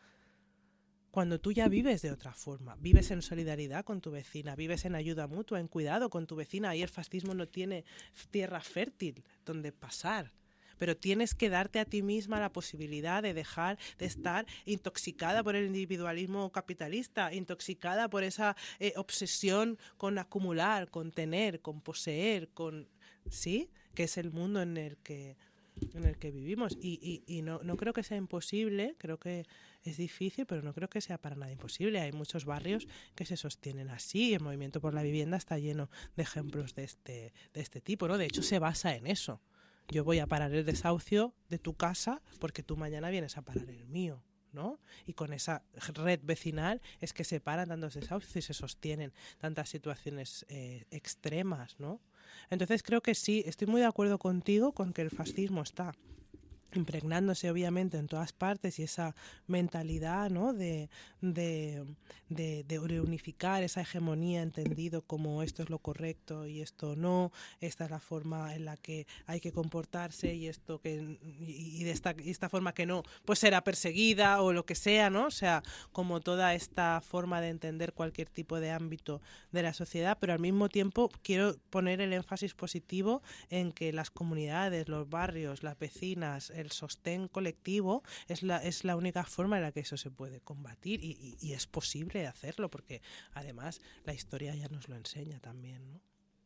Cuando tú ya vives de otra forma, vives en solidaridad con tu vecina, vives en ayuda mutua, en cuidado con tu vecina, ahí el fascismo no tiene tierra fértil donde pasar. Pero tienes que darte a ti misma la posibilidad de dejar de estar intoxicada por el individualismo capitalista, intoxicada por esa eh, obsesión con acumular, con tener, con poseer, con ¿sí? Que es el mundo en el que en el que vivimos. Y, y, y no, no creo que sea imposible, creo que es difícil, pero no creo que sea para nada imposible. Hay muchos barrios que se sostienen así. El movimiento por la vivienda está lleno de ejemplos de este, de este tipo, ¿no? De hecho, se basa en eso. Yo voy a parar el desahucio de tu casa porque tú mañana vienes a parar el mío, ¿no? Y con esa red vecinal es que se paran tantos desahucios y se sostienen tantas situaciones eh, extremas, ¿no? Entonces creo que sí, estoy muy de acuerdo contigo con que el fascismo está impregnándose obviamente en todas partes y esa mentalidad, ¿no? de, de, de, de unificar esa hegemonía entendido como esto es lo correcto y esto no, esta es la forma en la que hay que comportarse y esto que y de esta, y esta forma que no, pues será perseguida o lo que sea, ¿no? O sea, como toda esta forma de entender cualquier tipo de ámbito de la sociedad, pero al mismo tiempo quiero poner el énfasis positivo en que las comunidades, los barrios, las vecinas, el sostén colectivo es la, es la única forma en la que eso se puede combatir y, y, y es posible hacerlo porque además la historia ya nos lo enseña también, ¿no?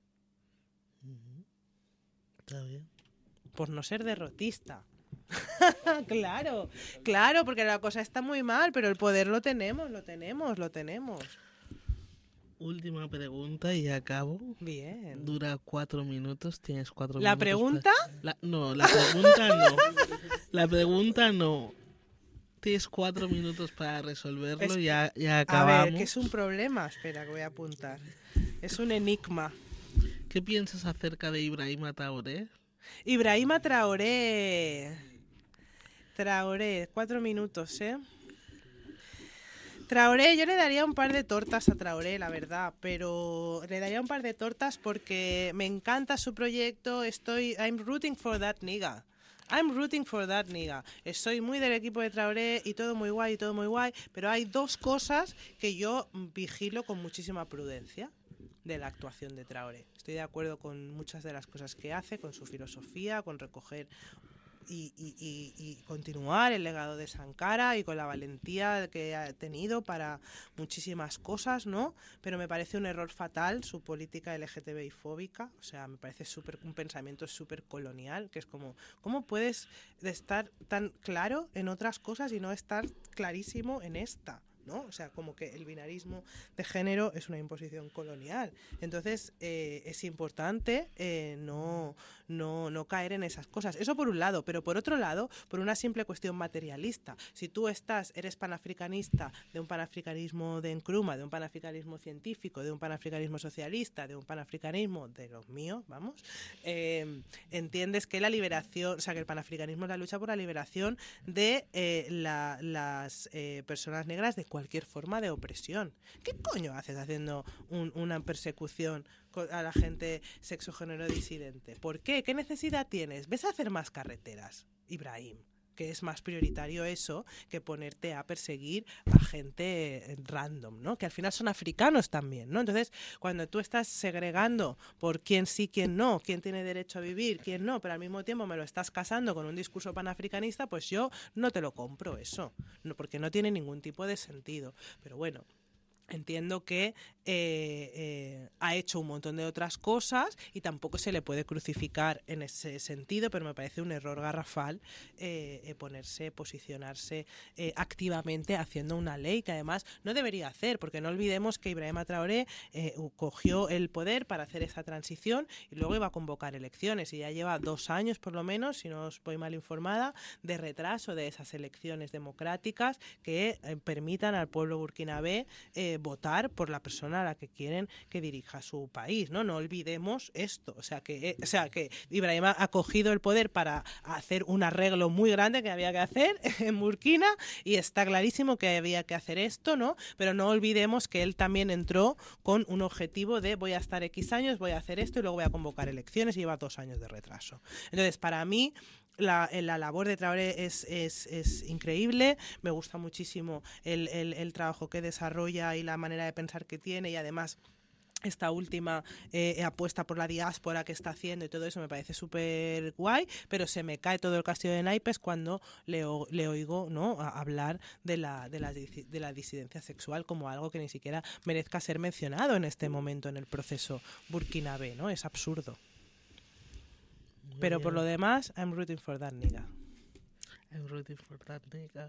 Uh-huh. Está bien. Por no ser derrotista. Claro, claro, porque la cosa está muy mal, pero el poder lo tenemos, lo tenemos, lo tenemos. Última pregunta y acabo. Bien. Dura cuatro minutos, tienes cuatro ¿La minutos. pregunta? Para... La... No, la pregunta no. La pregunta no. Tienes cuatro minutos para resolverlo es... y ya, ya acabamos. A ver, que es un problema. Espera, que voy a apuntar. Es un enigma. ¿Qué piensas acerca de Ibrahima Traoré? Ibrahima Traoré. Traoré, cuatro minutos, ¿eh? Traoré, yo le daría un par de tortas a Traoré, la verdad, pero le daría un par de tortas porque me encanta su proyecto, estoy, I'm rooting for that nigga. I'm rooting for that nigga. Estoy muy del equipo de Traoré y todo muy guay y todo muy guay, pero hay dos cosas que yo vigilo con muchísima prudencia de la actuación de Traoré. Estoy de acuerdo con muchas de las cosas que hace, con su filosofía, con recoger Y, y, y, y continuar el legado de Sankara y con la valentía que ha tenido para muchísimas cosas, ¿no? Pero me parece un error fatal su política L G T B I fóbica, o sea, me parece super, un pensamiento súper colonial, que es como, ¿cómo puedes estar tan claro en otras cosas y no estar clarísimo en esta? ¿No? O sea, como que el binarismo de género es una imposición colonial. Entonces, eh, es importante eh, no, no, no caer en esas cosas. Eso por un lado, pero por otro lado, por una simple cuestión materialista. Si tú estás, eres panafricanista, de un panafricanismo de Nkrumah, de un panafricanismo científico, de un panafricanismo socialista, de un panafricanismo de los míos, vamos, eh, entiendes que la liberación, o sea, que el panafricanismo es la lucha por la liberación de eh, la, las eh, personas negras de cualquier forma de opresión. ¿Qué coño haces haciendo un, una persecución a la gente sexo-género disidente? ¿Por qué? ¿Qué necesidad tienes? ¿Ves a hacer más carreteras, Ibrahim? Que es más prioritario eso que ponerte a perseguir a gente random, ¿no? Que al final son africanos también, ¿no? Entonces, cuando tú estás segregando por quién sí, quién no, quién tiene derecho a vivir, quién no, pero al mismo tiempo me lo estás casando con un discurso panafricanista, pues yo no te lo compro eso, no, porque no tiene ningún tipo de sentido. Pero bueno, Entiendo que eh, eh, ha hecho un montón de otras cosas y tampoco se le puede crucificar en ese sentido, pero me parece un error garrafal eh, eh, ponerse, posicionarse eh, activamente haciendo una ley que además no debería hacer, porque no olvidemos que Ibrahima Traoré eh, cogió el poder para hacer esa transición y luego iba a convocar elecciones y ya lleva dos años por lo menos, si no os voy mal informada, de retraso de esas elecciones democráticas que eh, permitan al pueblo burkinabé eh, votar por la persona a la que quieren que dirija su país, ¿no? No olvidemos esto, o sea que, eh, o sea que Ibrahima ha cogido el poder para hacer un arreglo muy grande que había que hacer en Burkina y está clarísimo que había que hacer esto, ¿no? Pero no olvidemos que él también entró con un objetivo de voy a estar X años, voy a hacer esto y luego voy a convocar elecciones y lleva dos años de retraso. Entonces, para mí, La, la labor de Traoré es, es, es increíble, me gusta muchísimo el, el, el trabajo que desarrolla y la manera de pensar que tiene y además esta última eh, apuesta por la diáspora que está haciendo y todo eso me parece súper guay, pero se me cae todo el castillo de naipes cuando le, o, le oigo, ¿no?, a hablar de la, de, la, de la disidencia sexual como algo que ni siquiera merezca ser mencionado en este momento en el proceso burkinabé, ¿no? Es absurdo. Pero por lo demás, I'm rooting for that nigga. I'm rooting for that nigga.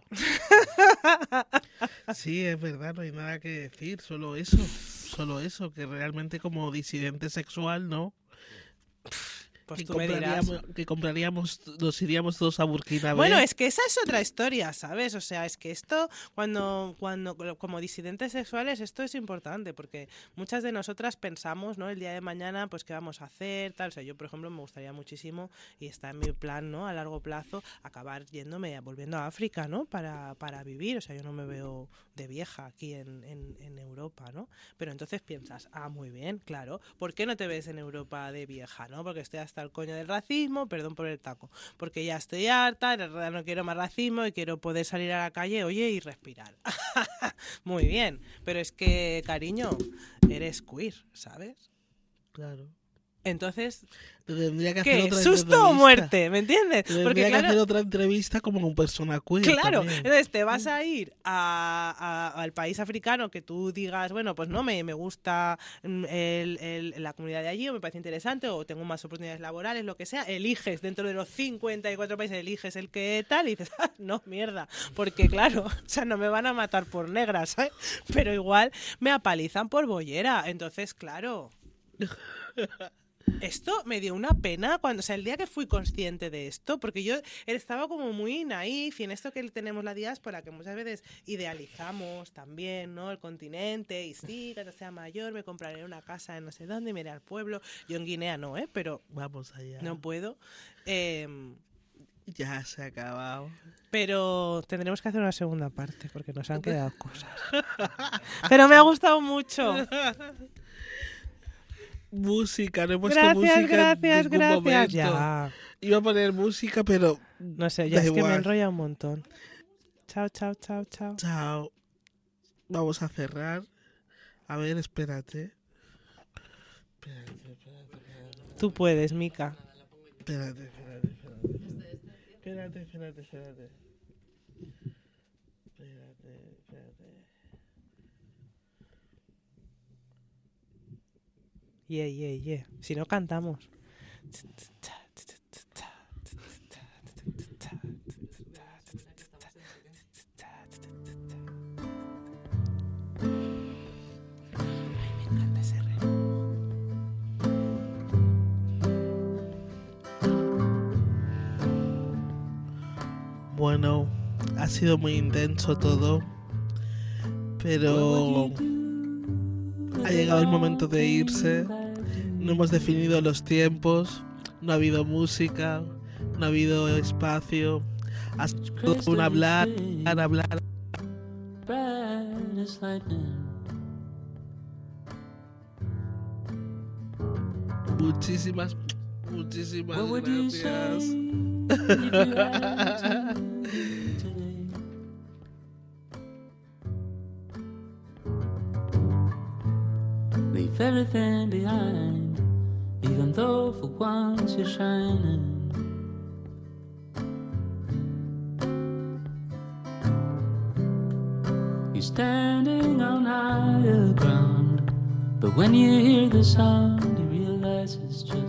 Sí, es verdad, no hay nada que decir, solo eso, solo eso, que realmente como disidente sexual, ¿no? Pues que, tú me dirás. compraríamos, que compraríamos, nos iríamos todos a Burkina Faso. Bueno, es que esa es otra historia, ¿sabes? O sea, es que esto, cuando, cuando como disidentes sexuales, esto es importante, porque muchas de nosotras pensamos, ¿no?, el día de mañana, pues qué vamos a hacer, tal. O sea, yo, por ejemplo, me gustaría muchísimo, y está en mi plan, ¿no?, a largo plazo, acabar yéndome, volviendo a África, ¿no?, para, para vivir. O sea, yo no me veo de vieja aquí en, en, en Europa, ¿no? Pero entonces piensas, ah, muy bien, claro, ¿por qué no te ves en Europa de vieja, no? Porque estoy hasta el coño del racismo, perdón por el taco, porque ya estoy harta, en realidad no quiero más racismo y quiero poder salir a la calle, oye, y respirar. Muy bien, pero es que, cariño, eres queer, ¿sabes? Claro. Entonces, te tendría que hacer ¿qué? Otra ¿Susto entrevista. o muerte? ¿Me entiendes? Te tendría Porque, que claro, hacer otra entrevista como con persona queer. Claro, también. Entonces te vas a ir a, a, al país africano que tú digas, bueno, pues no, me, me gusta el, el, la comunidad de allí, o me parece interesante, o tengo más oportunidades laborales, lo que sea, eliges dentro de los cincuenta y cuatro países, eliges el que tal, y dices, ah, no, mierda, porque claro, o sea, no me van a matar por negra, ¿sabes? Pero igual me apalizan por boyera, entonces, claro... Esto me dio una pena cuando, o sea, el día que fui consciente de esto, porque yo estaba como muy naif, y en esto que tenemos la diáspora, que muchas veces idealizamos también, ¿no?, el continente, y sí, cuando sea mayor me compraré una casa en no sé dónde y me iré al pueblo. Yo en Guinea no, ¿eh? Pero vamos allá. No puedo. Eh, ya se ha acabado. Pero tendremos que hacer una segunda parte, porque nos han quedado cosas. Pero me ha gustado mucho. Música, no he puesto gracias, música gracias, en ningún gracias. momento. Ya. Iba a poner música, pero no sé, ya es igual. Que me enrolla un montón. Chao, chao, chao, chao. Chao. Vamos a cerrar. A ver, espérate. Espérate, espérate, espérate. Tú puedes, Mica. Espérate, espérate, espérate. Espérate, espérate, espérate. Espérate, espérate. Yeah, yeah, yeah. Si no cantamos. Ay, me encanta ese rey. Bueno, ha sido muy intenso todo, pero ha llegado el momento de irse. No hemos definido los tiempos, no ha habido música, no ha habido espacio. Ha sido un hablar, hablar. Muchísimas, muchísimas gracias. Leave everything behind, even though for once you're shining. You standing on higher ground. But when you hear the sound, you realize it's just